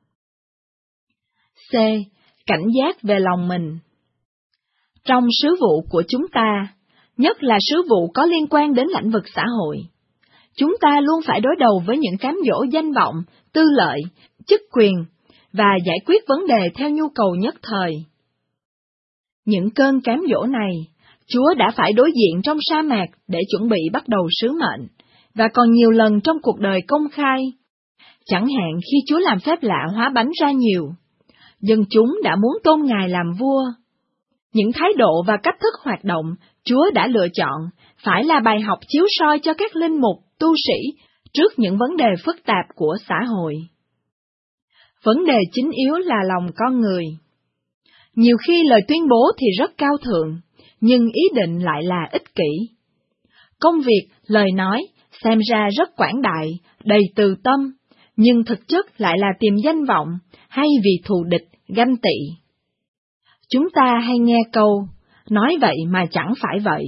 C. Cảnh giác về lòng mình. Trong sứ vụ của chúng ta, nhất là sứ vụ có liên quan đến lĩnh vực xã hội, chúng ta luôn phải đối đầu với những cám dỗ danh vọng, tư lợi, chức quyền, và giải quyết vấn đề theo nhu cầu nhất thời. Những cơn cám dỗ này, Chúa đã phải đối diện trong sa mạc để chuẩn bị bắt đầu sứ mệnh, và còn nhiều lần trong cuộc đời công khai. Chẳng hạn khi Chúa làm phép lạ hóa bánh ra nhiều, dân chúng đã muốn tôn Ngài làm vua. Những thái độ và cách thức hoạt động Chúa đã lựa chọn phải là bài học chiếu soi cho các linh mục, tu sĩ trước những vấn đề phức tạp của xã hội. Vấn đề chính yếu là lòng con người. Nhiều khi lời tuyên bố thì rất cao thượng, nhưng ý định lại là ích kỷ. Công việc, lời nói xem ra rất quảng đại, đầy từ tâm, nhưng thực chất lại là tìm danh vọng hay vì thù địch, ganh tị. Chúng ta hay nghe câu, nói vậy mà chẳng phải vậy.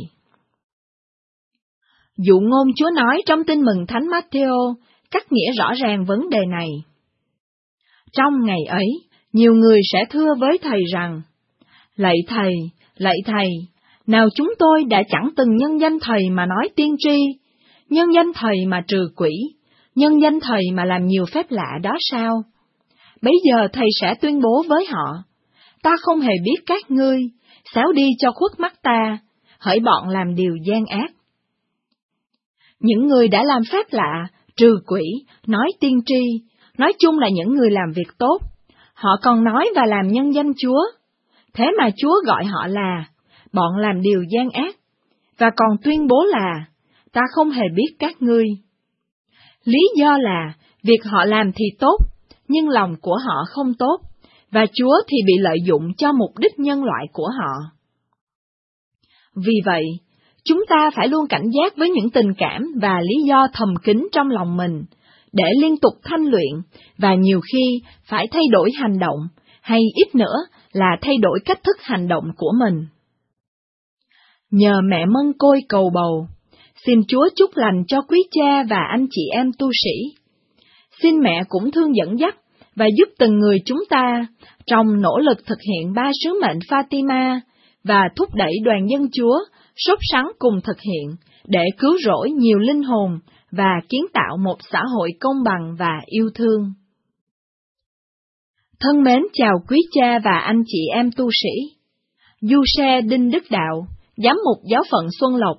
Dụ ngôn Chúa nói trong Tin mừng Thánh Matthew cắt nghĩa rõ ràng vấn đề này. Trong ngày ấy, nhiều người sẽ thưa với Thầy rằng, Lạy Thầy, lạy Thầy, nào chúng tôi đã chẳng từng nhân danh Thầy mà nói tiên tri, nhân danh Thầy mà trừ quỷ, nhân danh Thầy mà làm nhiều phép lạ đó sao? Bấy giờ Thầy sẽ tuyên bố với họ, ta không hề biết các ngươi, xéo đi cho khuất mắt ta, hỡi bọn làm điều gian ác. Những người đã làm phép lạ, trừ quỷ, nói tiên tri, nói chung là những người làm việc tốt, họ còn nói và làm nhân danh Chúa, thế mà Chúa gọi họ là bọn làm điều gian ác, và còn tuyên bố là ta không hề biết các ngươi. Lý do là việc họ làm thì tốt, nhưng lòng của họ không tốt, và Chúa thì bị lợi dụng cho mục đích nhân loại của họ. Vì vậy, chúng ta phải luôn cảnh giác với những tình cảm và lý do thầm kín trong lòng mình, để liên tục thanh luyện, và nhiều khi phải thay đổi hành động, hay ít nữa là thay đổi cách thức hành động của mình. Nhờ mẹ Mân Côi cầu bầu, xin Chúa chúc lành cho quý cha và anh chị em tu sĩ. Xin mẹ cũng thương dẫn dắt và giúp từng người chúng ta trong nỗ lực thực hiện ba sứ mệnh Fatima và thúc đẩy đoàn dân Chúa sốt sắng cùng thực hiện để cứu rỗi nhiều linh hồn và kiến tạo một xã hội công bằng và yêu thương. Thân mến chào quý cha và anh chị em tu sĩ. Du xe Đinh Đức Đạo, giám mục giáo phận Xuân Lộc.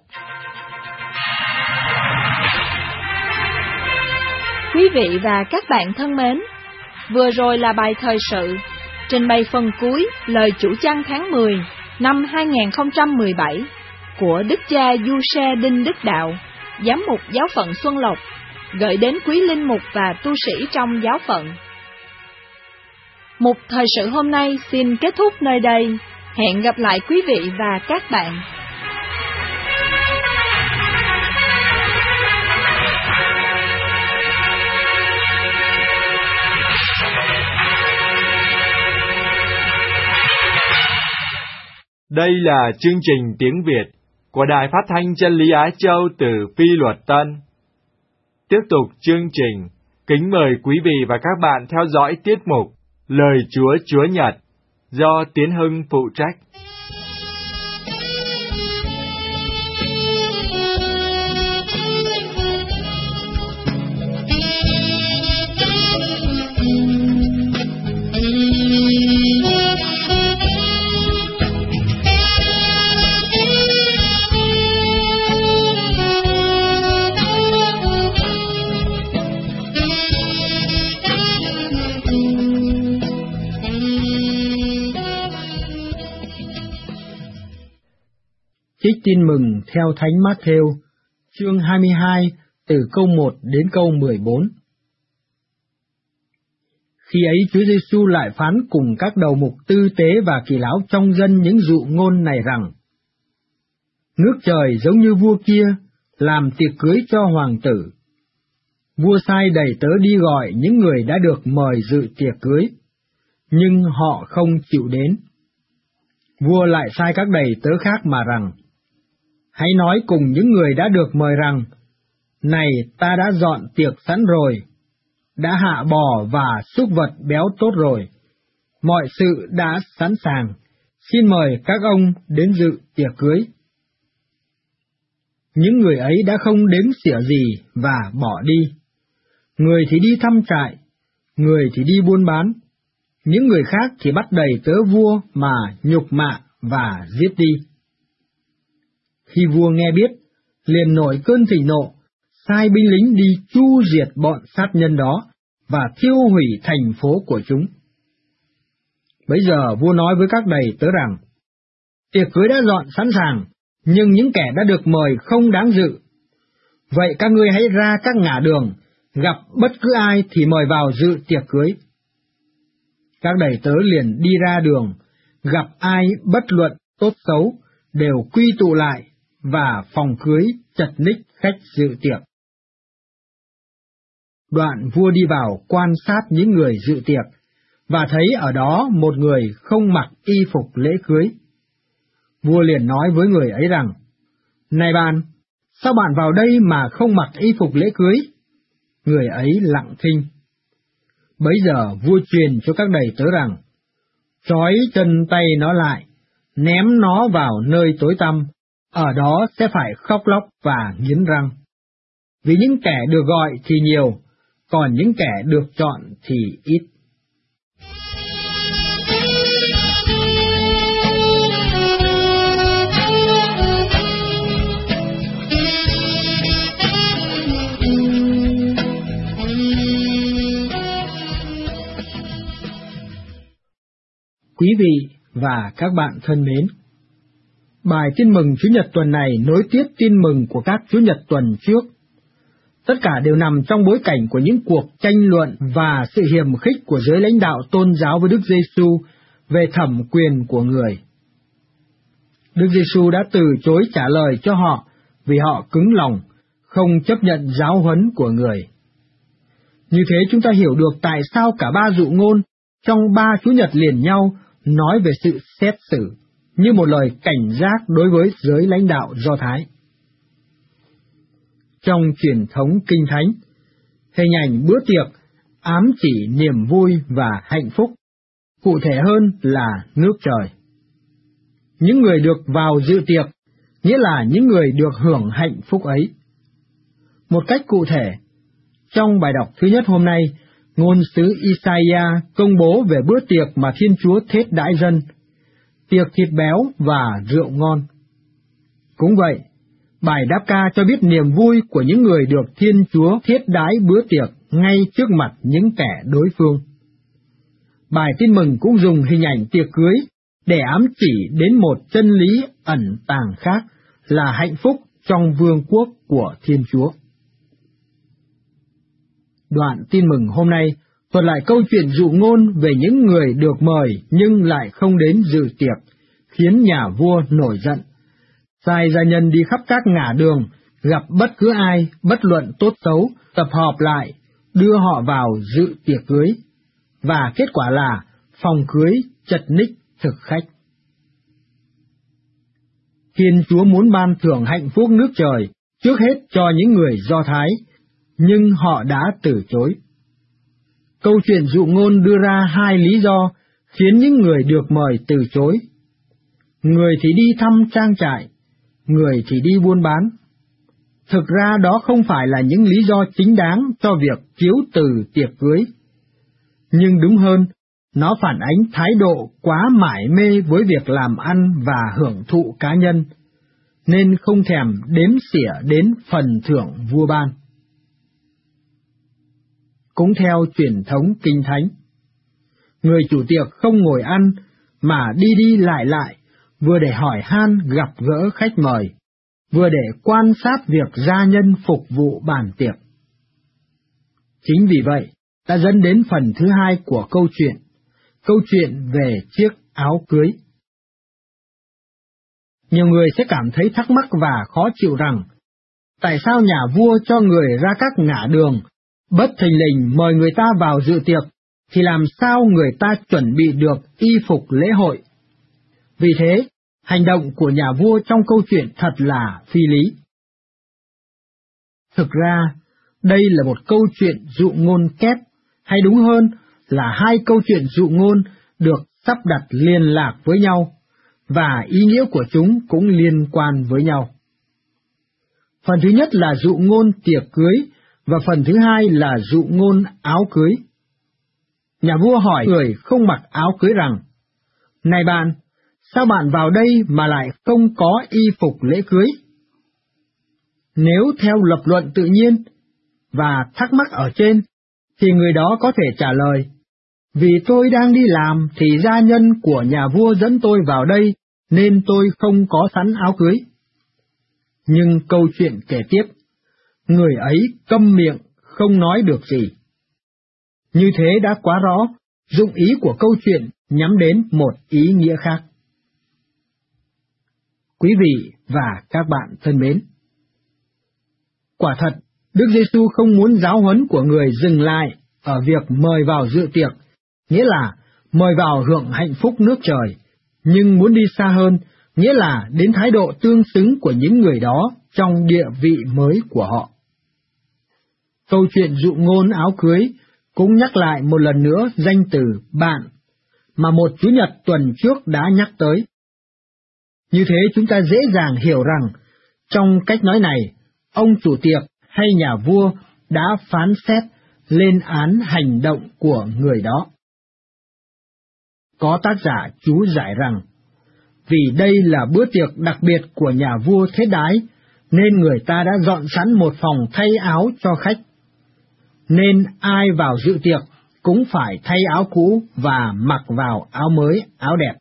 Quý vị và các bạn thân mến, vừa rồi là bài thời sự, trình bày phần cuối lời chủ chăn tháng mười năm hai nghìn không trăm mười bảy của Đức cha Du xe Đinh Đức Đạo, giám mục giáo phận Xuân Lộc, gửi đến quý linh mục và tu sĩ trong giáo phận. Mục thời sự hôm nay xin kết thúc nơi đây. Hẹn gặp lại quý vị và các bạn.
Đây là chương trình tiếng Việt của Đài Phát thanh Chân lý Á Châu từ Phi Luật Tân. Tiếp tục chương trình, kính mời quý vị và các bạn theo dõi tiết mục Lời Chúa Chúa Nhật do Tiến Hưng phụ trách.
Trích tin mừng theo Thánh Mát-thêu, chương hai mươi hai, từ câu một đến câu mười bốn. Khi ấy Chúa Giêsu lại phán cùng các đầu mục tư tế và kỳ lão trong dân những dụ ngôn này rằng: Nước trời giống như vua kia, làm tiệc cưới cho hoàng tử. Vua sai đầy tớ đi gọi những người đã được mời dự tiệc cưới, nhưng họ không chịu đến. Vua lại sai các đầy tớ khác mà rằng: Hãy nói cùng những người đã được mời rằng: Này, ta đã dọn tiệc sẵn rồi, đã hạ bò và súc vật béo tốt rồi, mọi sự đã sẵn sàng, xin mời các ông đến dự tiệc cưới. Những người ấy đã không đếm xỉa gì và bỏ đi. Người thì đi thăm trại, người thì đi buôn bán, những người khác thì bắt đầy tớ vua mà nhục mạ và giết đi. Khi vua nghe biết, liền nổi cơn thịnh nộ, sai binh lính đi chu diệt bọn sát nhân đó và thiêu hủy thành phố của chúng. Bấy giờ vua nói với các đầy tớ rằng: Tiệc cưới đã dọn sẵn sàng, nhưng những kẻ đã được mời không đáng dự. Vậy các ngươi hãy ra các ngả đường, gặp bất cứ ai thì mời vào dự tiệc cưới. Các đầy tớ liền đi ra đường, gặp ai bất luận tốt xấu, đều quy tụ lại, và phòng cưới chật ních khách dự tiệc. Đoạn vua đi vào quan sát những người dự tiệc, và thấy ở đó một người không mặc y phục lễ cưới. Vua liền nói với người ấy rằng: Này bạn, sao bạn vào đây mà không mặc y phục lễ cưới? Người ấy lặng thinh. Bấy giờ vua truyền cho các đầy tớ rằng: Trói chân tay nó lại, ném nó vào nơi tối tăm, ở đó sẽ phải khóc lóc và nghiến răng. Vì những kẻ được gọi thì nhiều, còn những kẻ được chọn thì ít. Quý vị và các bạn thân mến, bài tin mừng Chủ nhật tuần này nối tiếp tin mừng của các Chủ nhật tuần trước. Tất cả đều nằm trong bối cảnh của những cuộc tranh luận và sự hiềm khích của giới lãnh đạo tôn giáo với Đức Giêsu về thẩm quyền của người. Đức Giêsu đã từ chối trả lời cho họ vì họ cứng lòng, không chấp nhận giáo huấn của người. Như thế chúng ta hiểu được tại sao cả ba dụ ngôn trong ba Chủ nhật liền nhau nói về sự xét xử, như một lời cảnh giác đối với giới lãnh đạo Do Thái. Trong truyền thống Kinh Thánh, hình ảnh bữa tiệc ám chỉ niềm vui và hạnh phúc, cụ thể hơn là nước trời. Những người được vào dự tiệc, nghĩa là những người được hưởng hạnh phúc ấy. Một cách cụ thể, trong bài đọc thứ nhất hôm nay, Ngôn sứ Isaiah công bố về bữa tiệc mà Thiên Chúa thết đãi dân, tiệc thịt béo và rượu ngon. Cũng vậy, bài đáp ca cho biết niềm vui của những người được Thiên Chúa thiết đãi bữa tiệc ngay trước mặt những kẻ đối phương. Bài tin mừng cũng dùng hình ảnh tiệc cưới để ám chỉ đến một chân lý ẩn tàng khác là hạnh phúc trong vương quốc của Thiên Chúa. Đoạn tin mừng hôm nay thuật lại câu chuyện dụ ngôn về những người được mời nhưng lại không đến dự tiệc, khiến nhà vua nổi giận. Sai gia nhân đi khắp các ngả đường, gặp bất cứ ai, bất luận tốt xấu, tập họp lại, đưa họ vào dự tiệc cưới. Và kết quả là phòng cưới chật ních thực khách. Thiên Chúa muốn ban thưởng hạnh phúc nước trời, trước hết cho những người Do Thái, nhưng họ đã từ chối. Câu chuyện dụ ngôn đưa ra hai lý do khiến những người được mời từ chối. Người thì đi thăm trang trại, người thì đi buôn bán. Thực ra đó không phải là những lý do chính đáng cho việc chiếu từ tiệc cưới. Nhưng đúng hơn, nó phản ánh thái độ quá mải mê với việc làm ăn và hưởng thụ cá nhân, nên không thèm đếm xỉa đến phần thưởng vua ban. Cũng theo truyền thống Kinh Thánh, người chủ tiệc không ngồi ăn mà đi đi lại lại, vừa để hỏi han gặp gỡ khách mời, vừa để quan sát việc gia nhân phục vụ bàn tiệc. Chính vì vậy, đã dẫn đến phần thứ hai của câu chuyện, câu chuyện về chiếc áo cưới. Nhiều người sẽ cảm thấy thắc mắc và khó chịu rằng, tại sao nhà vua cho người ra các ngả đường, bất thình lình mời người ta vào dự tiệc, thì làm sao người ta chuẩn bị được y phục lễ hội? Vì thế, hành động của nhà vua trong câu chuyện thật là phi lý. Thực ra, đây là một câu chuyện dụ ngôn kép, hay đúng hơn là hai câu chuyện dụ ngôn được sắp đặt liên lạc với nhau, và ý nghĩa của chúng cũng liên quan với nhau. Phần thứ nhất là dụ ngôn tiệc cưới, và phần thứ hai là dụ ngôn áo cưới. Nhà vua hỏi người không mặc áo cưới rằng, này bạn, sao bạn vào đây mà lại không có y phục lễ cưới? Nếu theo lập luận tự nhiên và thắc mắc ở trên, thì người đó có thể trả lời, vì tôi đang đi làm thì gia nhân của nhà vua dẫn tôi vào đây, nên tôi không có sẵn áo cưới. Nhưng câu chuyện kể tiếp, người ấy câm miệng, không nói được gì. Như thế đã quá rõ, dụng ý của câu chuyện nhắm đến một ý nghĩa khác. Quý vị và các bạn thân mến, quả thật, Đức Giêsu không muốn giáo huấn của người dừng lại ở việc mời vào dự tiệc, nghĩa là mời vào hưởng hạnh phúc nước trời, nhưng muốn đi xa hơn, nghĩa là đến thái độ tương xứng của những người đó trong địa vị mới của họ. Câu chuyện dụ ngôn áo cưới cũng nhắc lại một lần nữa danh từ bạn mà một Chủ nhật tuần trước đã nhắc tới. Như thế chúng ta dễ dàng hiểu rằng, trong cách nói này, ông chủ tiệc hay nhà vua đã phán xét, lên án hành động của người đó. Có tác giả chú giải rằng, vì đây là bữa tiệc đặc biệt của nhà vua thế đái, nên người ta đã dọn sẵn một phòng thay áo cho khách. Nên ai vào dự tiệc cũng phải thay áo cũ và mặc vào áo mới, áo đẹp.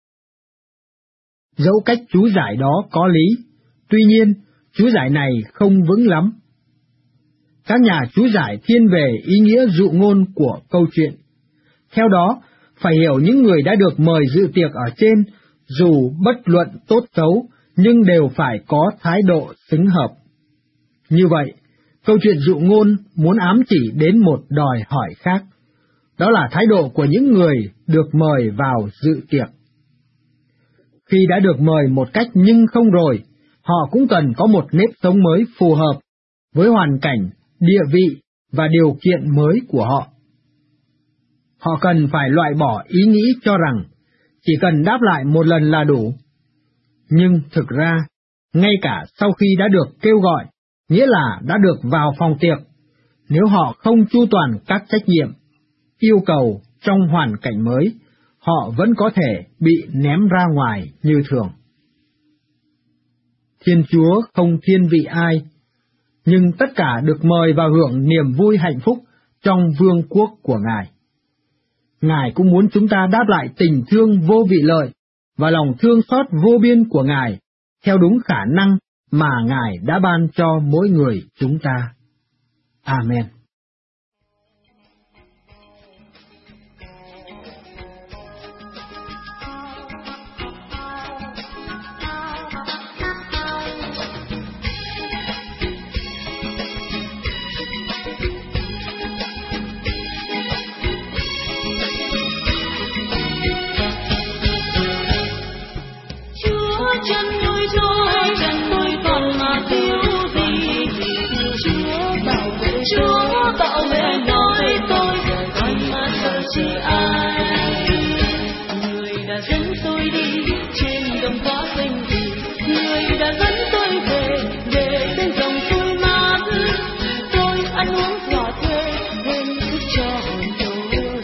Dẫu cách chú giải đó có lý, tuy nhiên chú giải này không vững lắm. Các nhà chú giải thiên về ý nghĩa dụ ngôn của câu chuyện. Theo đó, phải hiểu những người đã được mời dự tiệc ở trên, dù bất luận tốt xấu, nhưng đều phải có thái độ xứng hợp. Như vậy, câu chuyện dụ ngôn muốn ám chỉ đến một đòi hỏi khác, đó là thái độ của những người được mời vào dự tiệc. Khi đã được mời một cách nhưng không rồi, họ cũng cần có một nếp sống mới phù hợp với hoàn cảnh, địa vị và điều kiện mới của họ. Họ cần phải loại bỏ ý nghĩ cho rằng chỉ cần đáp lại một lần là đủ. Nhưng thực ra, ngay cả sau khi đã được kêu gọi, nghĩa là đã được vào phòng tiệc, nếu họ không chu toàn các trách nhiệm, yêu cầu trong hoàn cảnh mới, họ vẫn có thể bị ném ra ngoài như thường. Thiên Chúa không thiên vị ai, nhưng tất cả được mời vào hưởng niềm vui hạnh phúc trong vương quốc của Ngài. Ngài cũng muốn chúng ta đáp lại tình thương vô vị lợi và lòng thương xót vô biên của Ngài theo đúng khả năng mà Ngài đã ban cho mỗi người chúng ta. Amen.
Chân nuôi trôi, chân tôi còn mà thiếu gì? Chúa bảo vệ, Chúa bảo vệ nói tôi, còn mà sợ chỉ ai? Người đã dẫn tôi đi trên đồng cỏ xanh gì? Người đã dẫn tôi về, về bên dòng suối mát. Tôi ăn uống thỏa thuê, bên thức cho hồn tôi.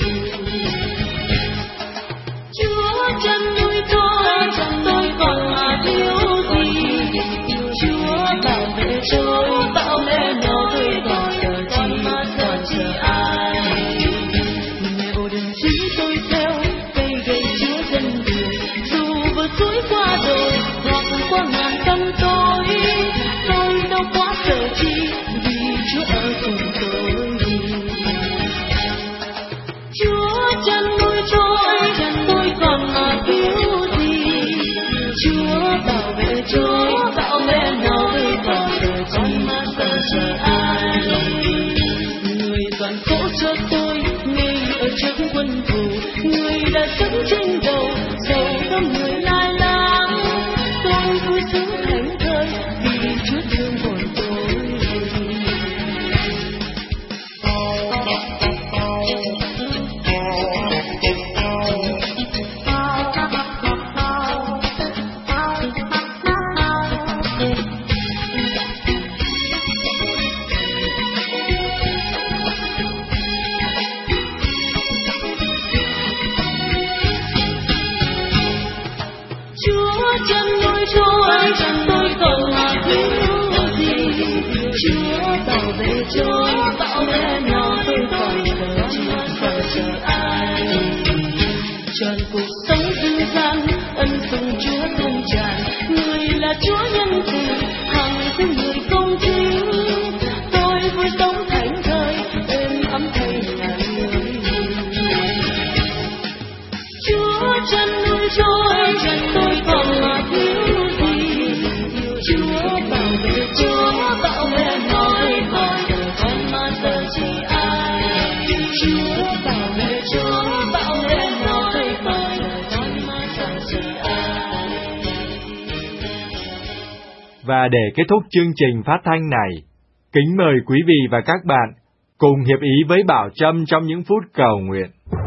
Chúa chân nuôi trôi, chân tôi còn mà thiếu gì? Chúa bảo vệ tôi, bảo vệ nói còn sợ chi, còn sợ ai? Nẻo đường chính tôi theo, cây gậy Chúa dân đường. Dù vượt suối qua đồi, hoặc qua ngàn tâm tối, tôi đâu quá sợ chi, vì Chúa ở cùng tôi. Chúa chân nuôi trôi, chân tôi còn mà thiếu gì? Chúa bảo vệ tôi, bảo vệ nói còn sợ chi, sợ chi ai? Người toàn khổ cho tôi, ngay ở trước quân thù. Người đã dẫn trên đầu, dầu đông người lai láng. Tôi vui sướng thảnh thơi, vì Chúa thương hồn tôi. Chúa chân nuôi trôi, chân tôi còn là thiếu gì? Chúa bảo vệ tôi, bảo vệ nó tôi còn sợ chi, sợ chờ ai? Trọn cuộc sống dư gian, ân sủng Chúa tuôn tràn. Người là Chúa nhân từ, hằng với người công chính. Tôi vui sống thảnh thơi, êm ấm thay nhà người. Chúa chân nuôi trôi, chân tôi còn là thiếu gì? Chúa bảo vệ, Chúa bảo vệ nói còn sợ con mà sợ chi ai? Chúa bảo vệ, Chúa bảo vệ nói còn sợ con mà sợ chi ai?
Và để kết thúc chương trình phát thanh này, kính mời quý vị và các bạn cùng hiệp ý với Bảo Trâm trong những phút cầu nguyện.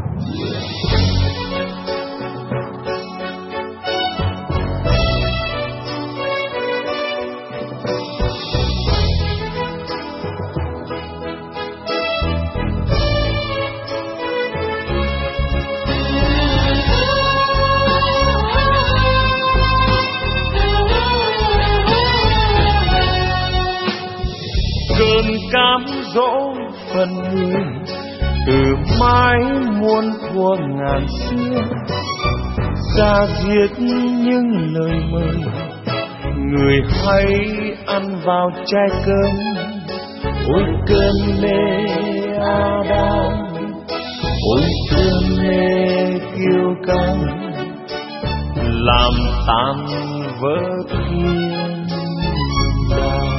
Cơn cám dỗ phần người từ mãi muôn thuở ngàn xưa, ra diết những lời mời người hay ăn vào chai cơm. Ôi cơn mê Adam, ôi cơn mê kiêu căng, làm tan vỡ thiên đàng.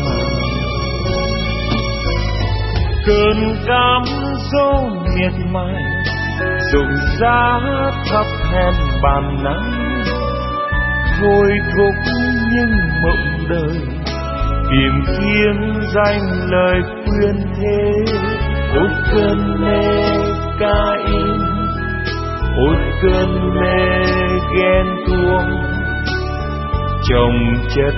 Cơn cám dỗ miệt mài dùng giá thắp hèn bàn nắng, thôi thúc những mộng đời tìm kiếm danh lời khuyên thế. Ôi cơn mê Cain, ôi cơn mê ghen tuông, chồng chất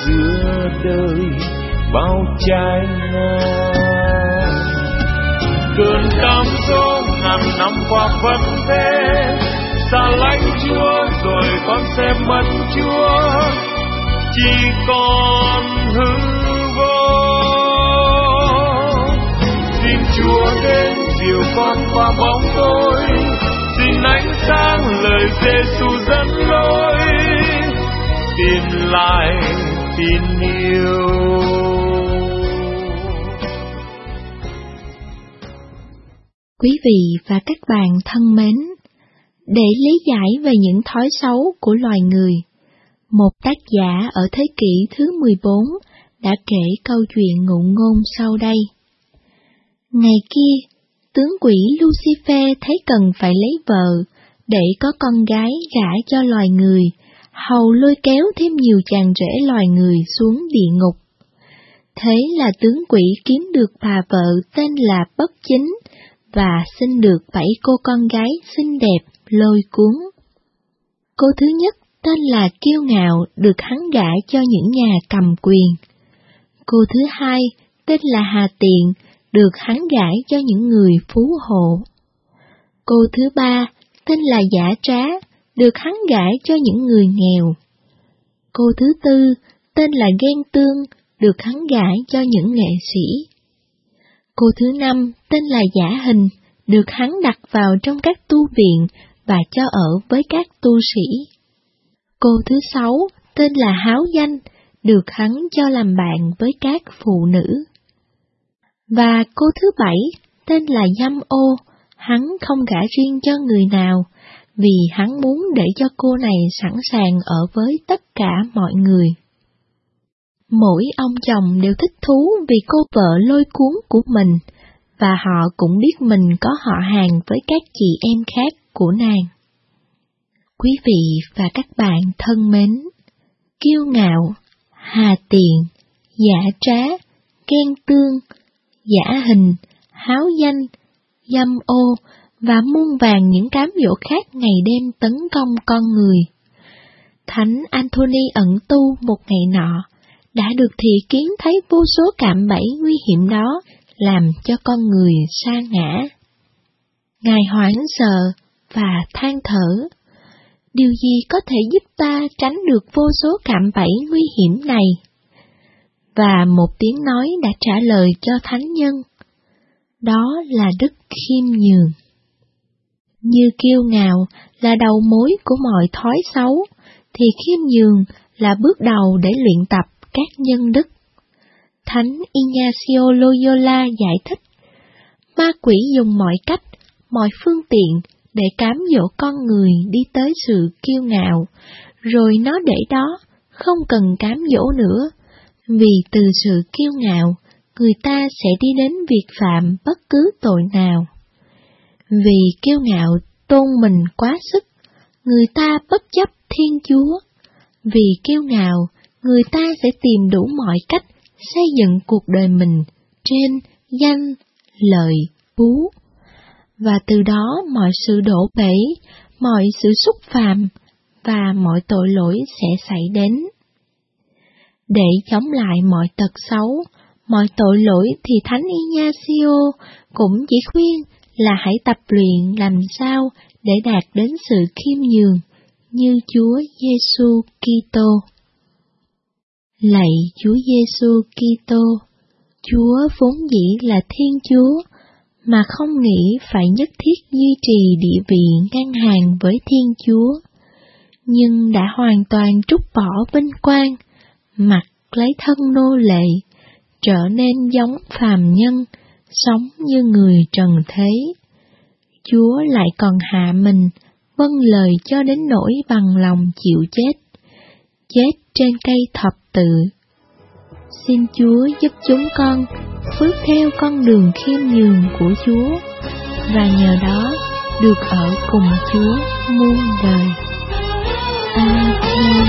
giữa đời bao trái ngang. cơn cám dỗ ngàn năm qua vẫn thế, xa lánh Chúa rồi con sẽ mất Chúa, chỉ còn hư vô. Xin Chúa đến dìu con qua bóng tối, xin ánh sáng lời Giêsu dẫn lối, tìm lại tin yêu.
Quý vị và các bạn thân mến, để lý giải về những thói xấu của loài người, một tác giả ở thế kỷ thứ mười bốn đã kể câu chuyện ngụ ngôn sau đây. Ngày kia, tướng quỷ Lucifer thấy cần phải lấy vợ để có con gái gả cho loài người, hầu lôi kéo thêm nhiều chàng rể loài người xuống địa ngục. Thế là tướng quỷ kiếm được bà vợ tên là Bất Chính, và sinh được bảy cô con gái xinh đẹp lôi cuốn. Cô thứ nhất tên là Kiêu Ngạo, được hắn gả cho những nhà cầm quyền. Cô thứ hai tên là Hà Tiện, được hắn gả cho những người phú hộ. Cô thứ ba tên là Giả Trá, được hắn gả cho những người nghèo. Cô thứ tư tên là Ghen Tương, được hắn gả cho những nghệ sĩ. Cô thứ năm tên là Giả Hình, được hắn đặt vào trong các tu viện và cho ở với các tu sĩ. Cô thứ sáu tên là Háo Danh, được hắn cho làm bạn với các phụ nữ. Và cô thứ bảy tên là Dâm Ô, hắn không gả riêng cho người nào, vì hắn muốn để cho cô này sẵn sàng ở với tất cả mọi người. Mỗi ông chồng đều thích thú vì cô vợ lôi cuốn của mình, và họ cũng biết mình có họ hàng với các chị em khác của nàng. Quý vị và các bạn thân mến, Kiêu Ngạo, Hà Tiện, Giả Trá, Ghen Tương, Giả Hình, Háo Danh, Dâm Ô và muôn vàn những cám dỗ khác ngày đêm tấn công con người. Thánh Anthony ẩn tu một ngày nọ đã được thị kiến thấy vô số cạm bẫy nguy hiểm đó làm cho con người sa ngã. Ngài hoảng sợ và than thở, điều gì có thể giúp ta tránh được vô số cạm bẫy nguy hiểm này? Và một tiếng nói đã trả lời cho thánh nhân, đó là đức khiêm nhường. Như kiêu ngạo là đầu mối của mọi thói xấu, thì khiêm nhường là bước đầu để luyện tập các nhân đức. Thánh Ignacio Loyola giải thích, ma quỷ dùng mọi cách, mọi phương tiện để cám dỗ con người đi tới sự kiêu ngạo, rồi nó để đó, không cần cám dỗ nữa, vì từ sự kiêu ngạo, người ta sẽ đi đến việc phạm bất cứ tội nào. Vì kiêu ngạo tôn mình quá sức, người ta bất chấp Thiên Chúa. Vì kiêu ngạo, người ta sẽ tìm đủ mọi cách xây dựng cuộc đời mình trên danh, lợi, phú. Và từ đó mọi sự đổ bể, mọi sự xúc phạm và mọi tội lỗi sẽ xảy đến. Để chống lại mọi tật xấu, mọi tội lỗi thì Thánh Ignacio cũng chỉ khuyên là hãy tập luyện làm sao để đạt đến sự khiêm nhường như Chúa Giêsu Kitô. Lạy Chúa Giêsu Kitô, Chúa vốn dĩ là Thiên Chúa, mà không nghĩ phải nhất thiết duy trì địa vị ngang hàng với Thiên Chúa, nhưng đã hoàn toàn trút bỏ vinh quang, mặc lấy thân nô lệ, trở nên giống phàm nhân, sống như người trần thế. Chúa lại còn hạ mình, vâng lời cho đến nỗi bằng lòng chịu chết, chết trên cây thập tự. Xin Chúa giúp chúng con bước theo con đường khiêm nhường của Chúa, và nhờ đó được ở cùng Chúa muôn đời. Amen.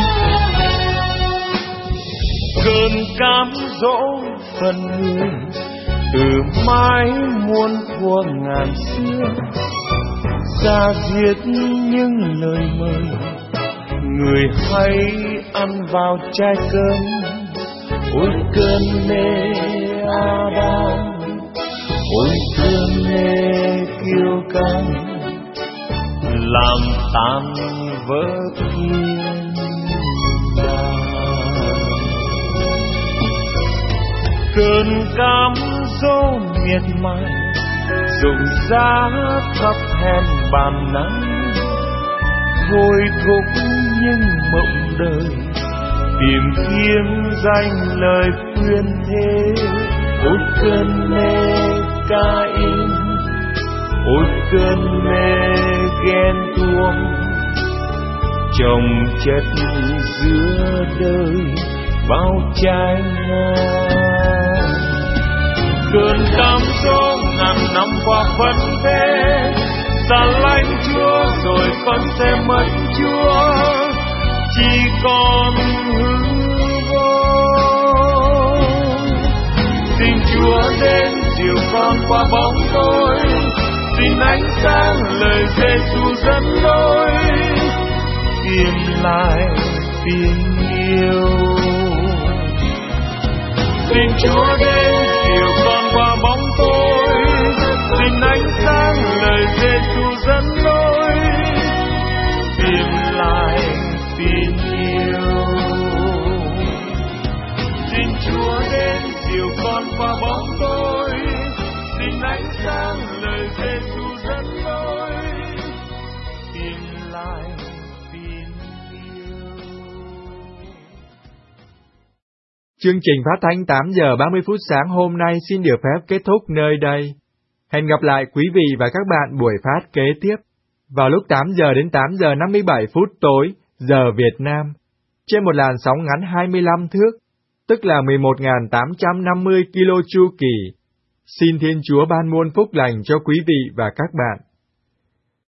Cơn cám dỗ phần người từ mãi muôn thuở ngàn xưa, ra diết những lời mời người hãy ăn vào chai cơm. Ôi cơn mê Adam ôi thương nghe kiêu căng làm tan vỡ thiên đàng. Cơn cám dỗ miệt mài rụng giá khắp hèn bàn nắng, thôi thúc những mộng đời tìm kiếm danh lời khuyên thế. Ôi cơn mê ca in, ôi cơn mê ghen tuông, chồng chất giữa đời bao trái ngang. Cơn cám dỗ ngàn năm qua vẫn thế, xa lánh Chúa rồi con sẽ mất Chúa, chỉ còn hư vô. Xin Chúa đến dìu con qua bóng tối, xin ánh sáng lời Giê-xu dẫn lối, tìm lại tình yêu. Xin Chúa đến dìu con qua bóng tối, xin ánh sáng lời Giê-xu dẫn lối, tìm lại tình yêu. Xin Chúa đến dìu con qua bóng tối, xin ánh sáng lời Giê-xu dẫn lối, tìm lại tình yêu.
Chương trình phát thanh tám giờ ba mươi phút sáng hôm nay xin được phép kết thúc nơi đây. Hẹn gặp lại quý vị và các bạn buổi phát kế tiếp vào lúc tám giờ đến tám giờ năm mươi bảy phút tối giờ Việt Nam trên một làn sóng ngắn hai mươi lăm thước, tức là mười một nghìn tám trăm năm mươi ki lô chu kỳ. Xin Thiên Chúa ban muôn phúc lành cho quý vị và các bạn.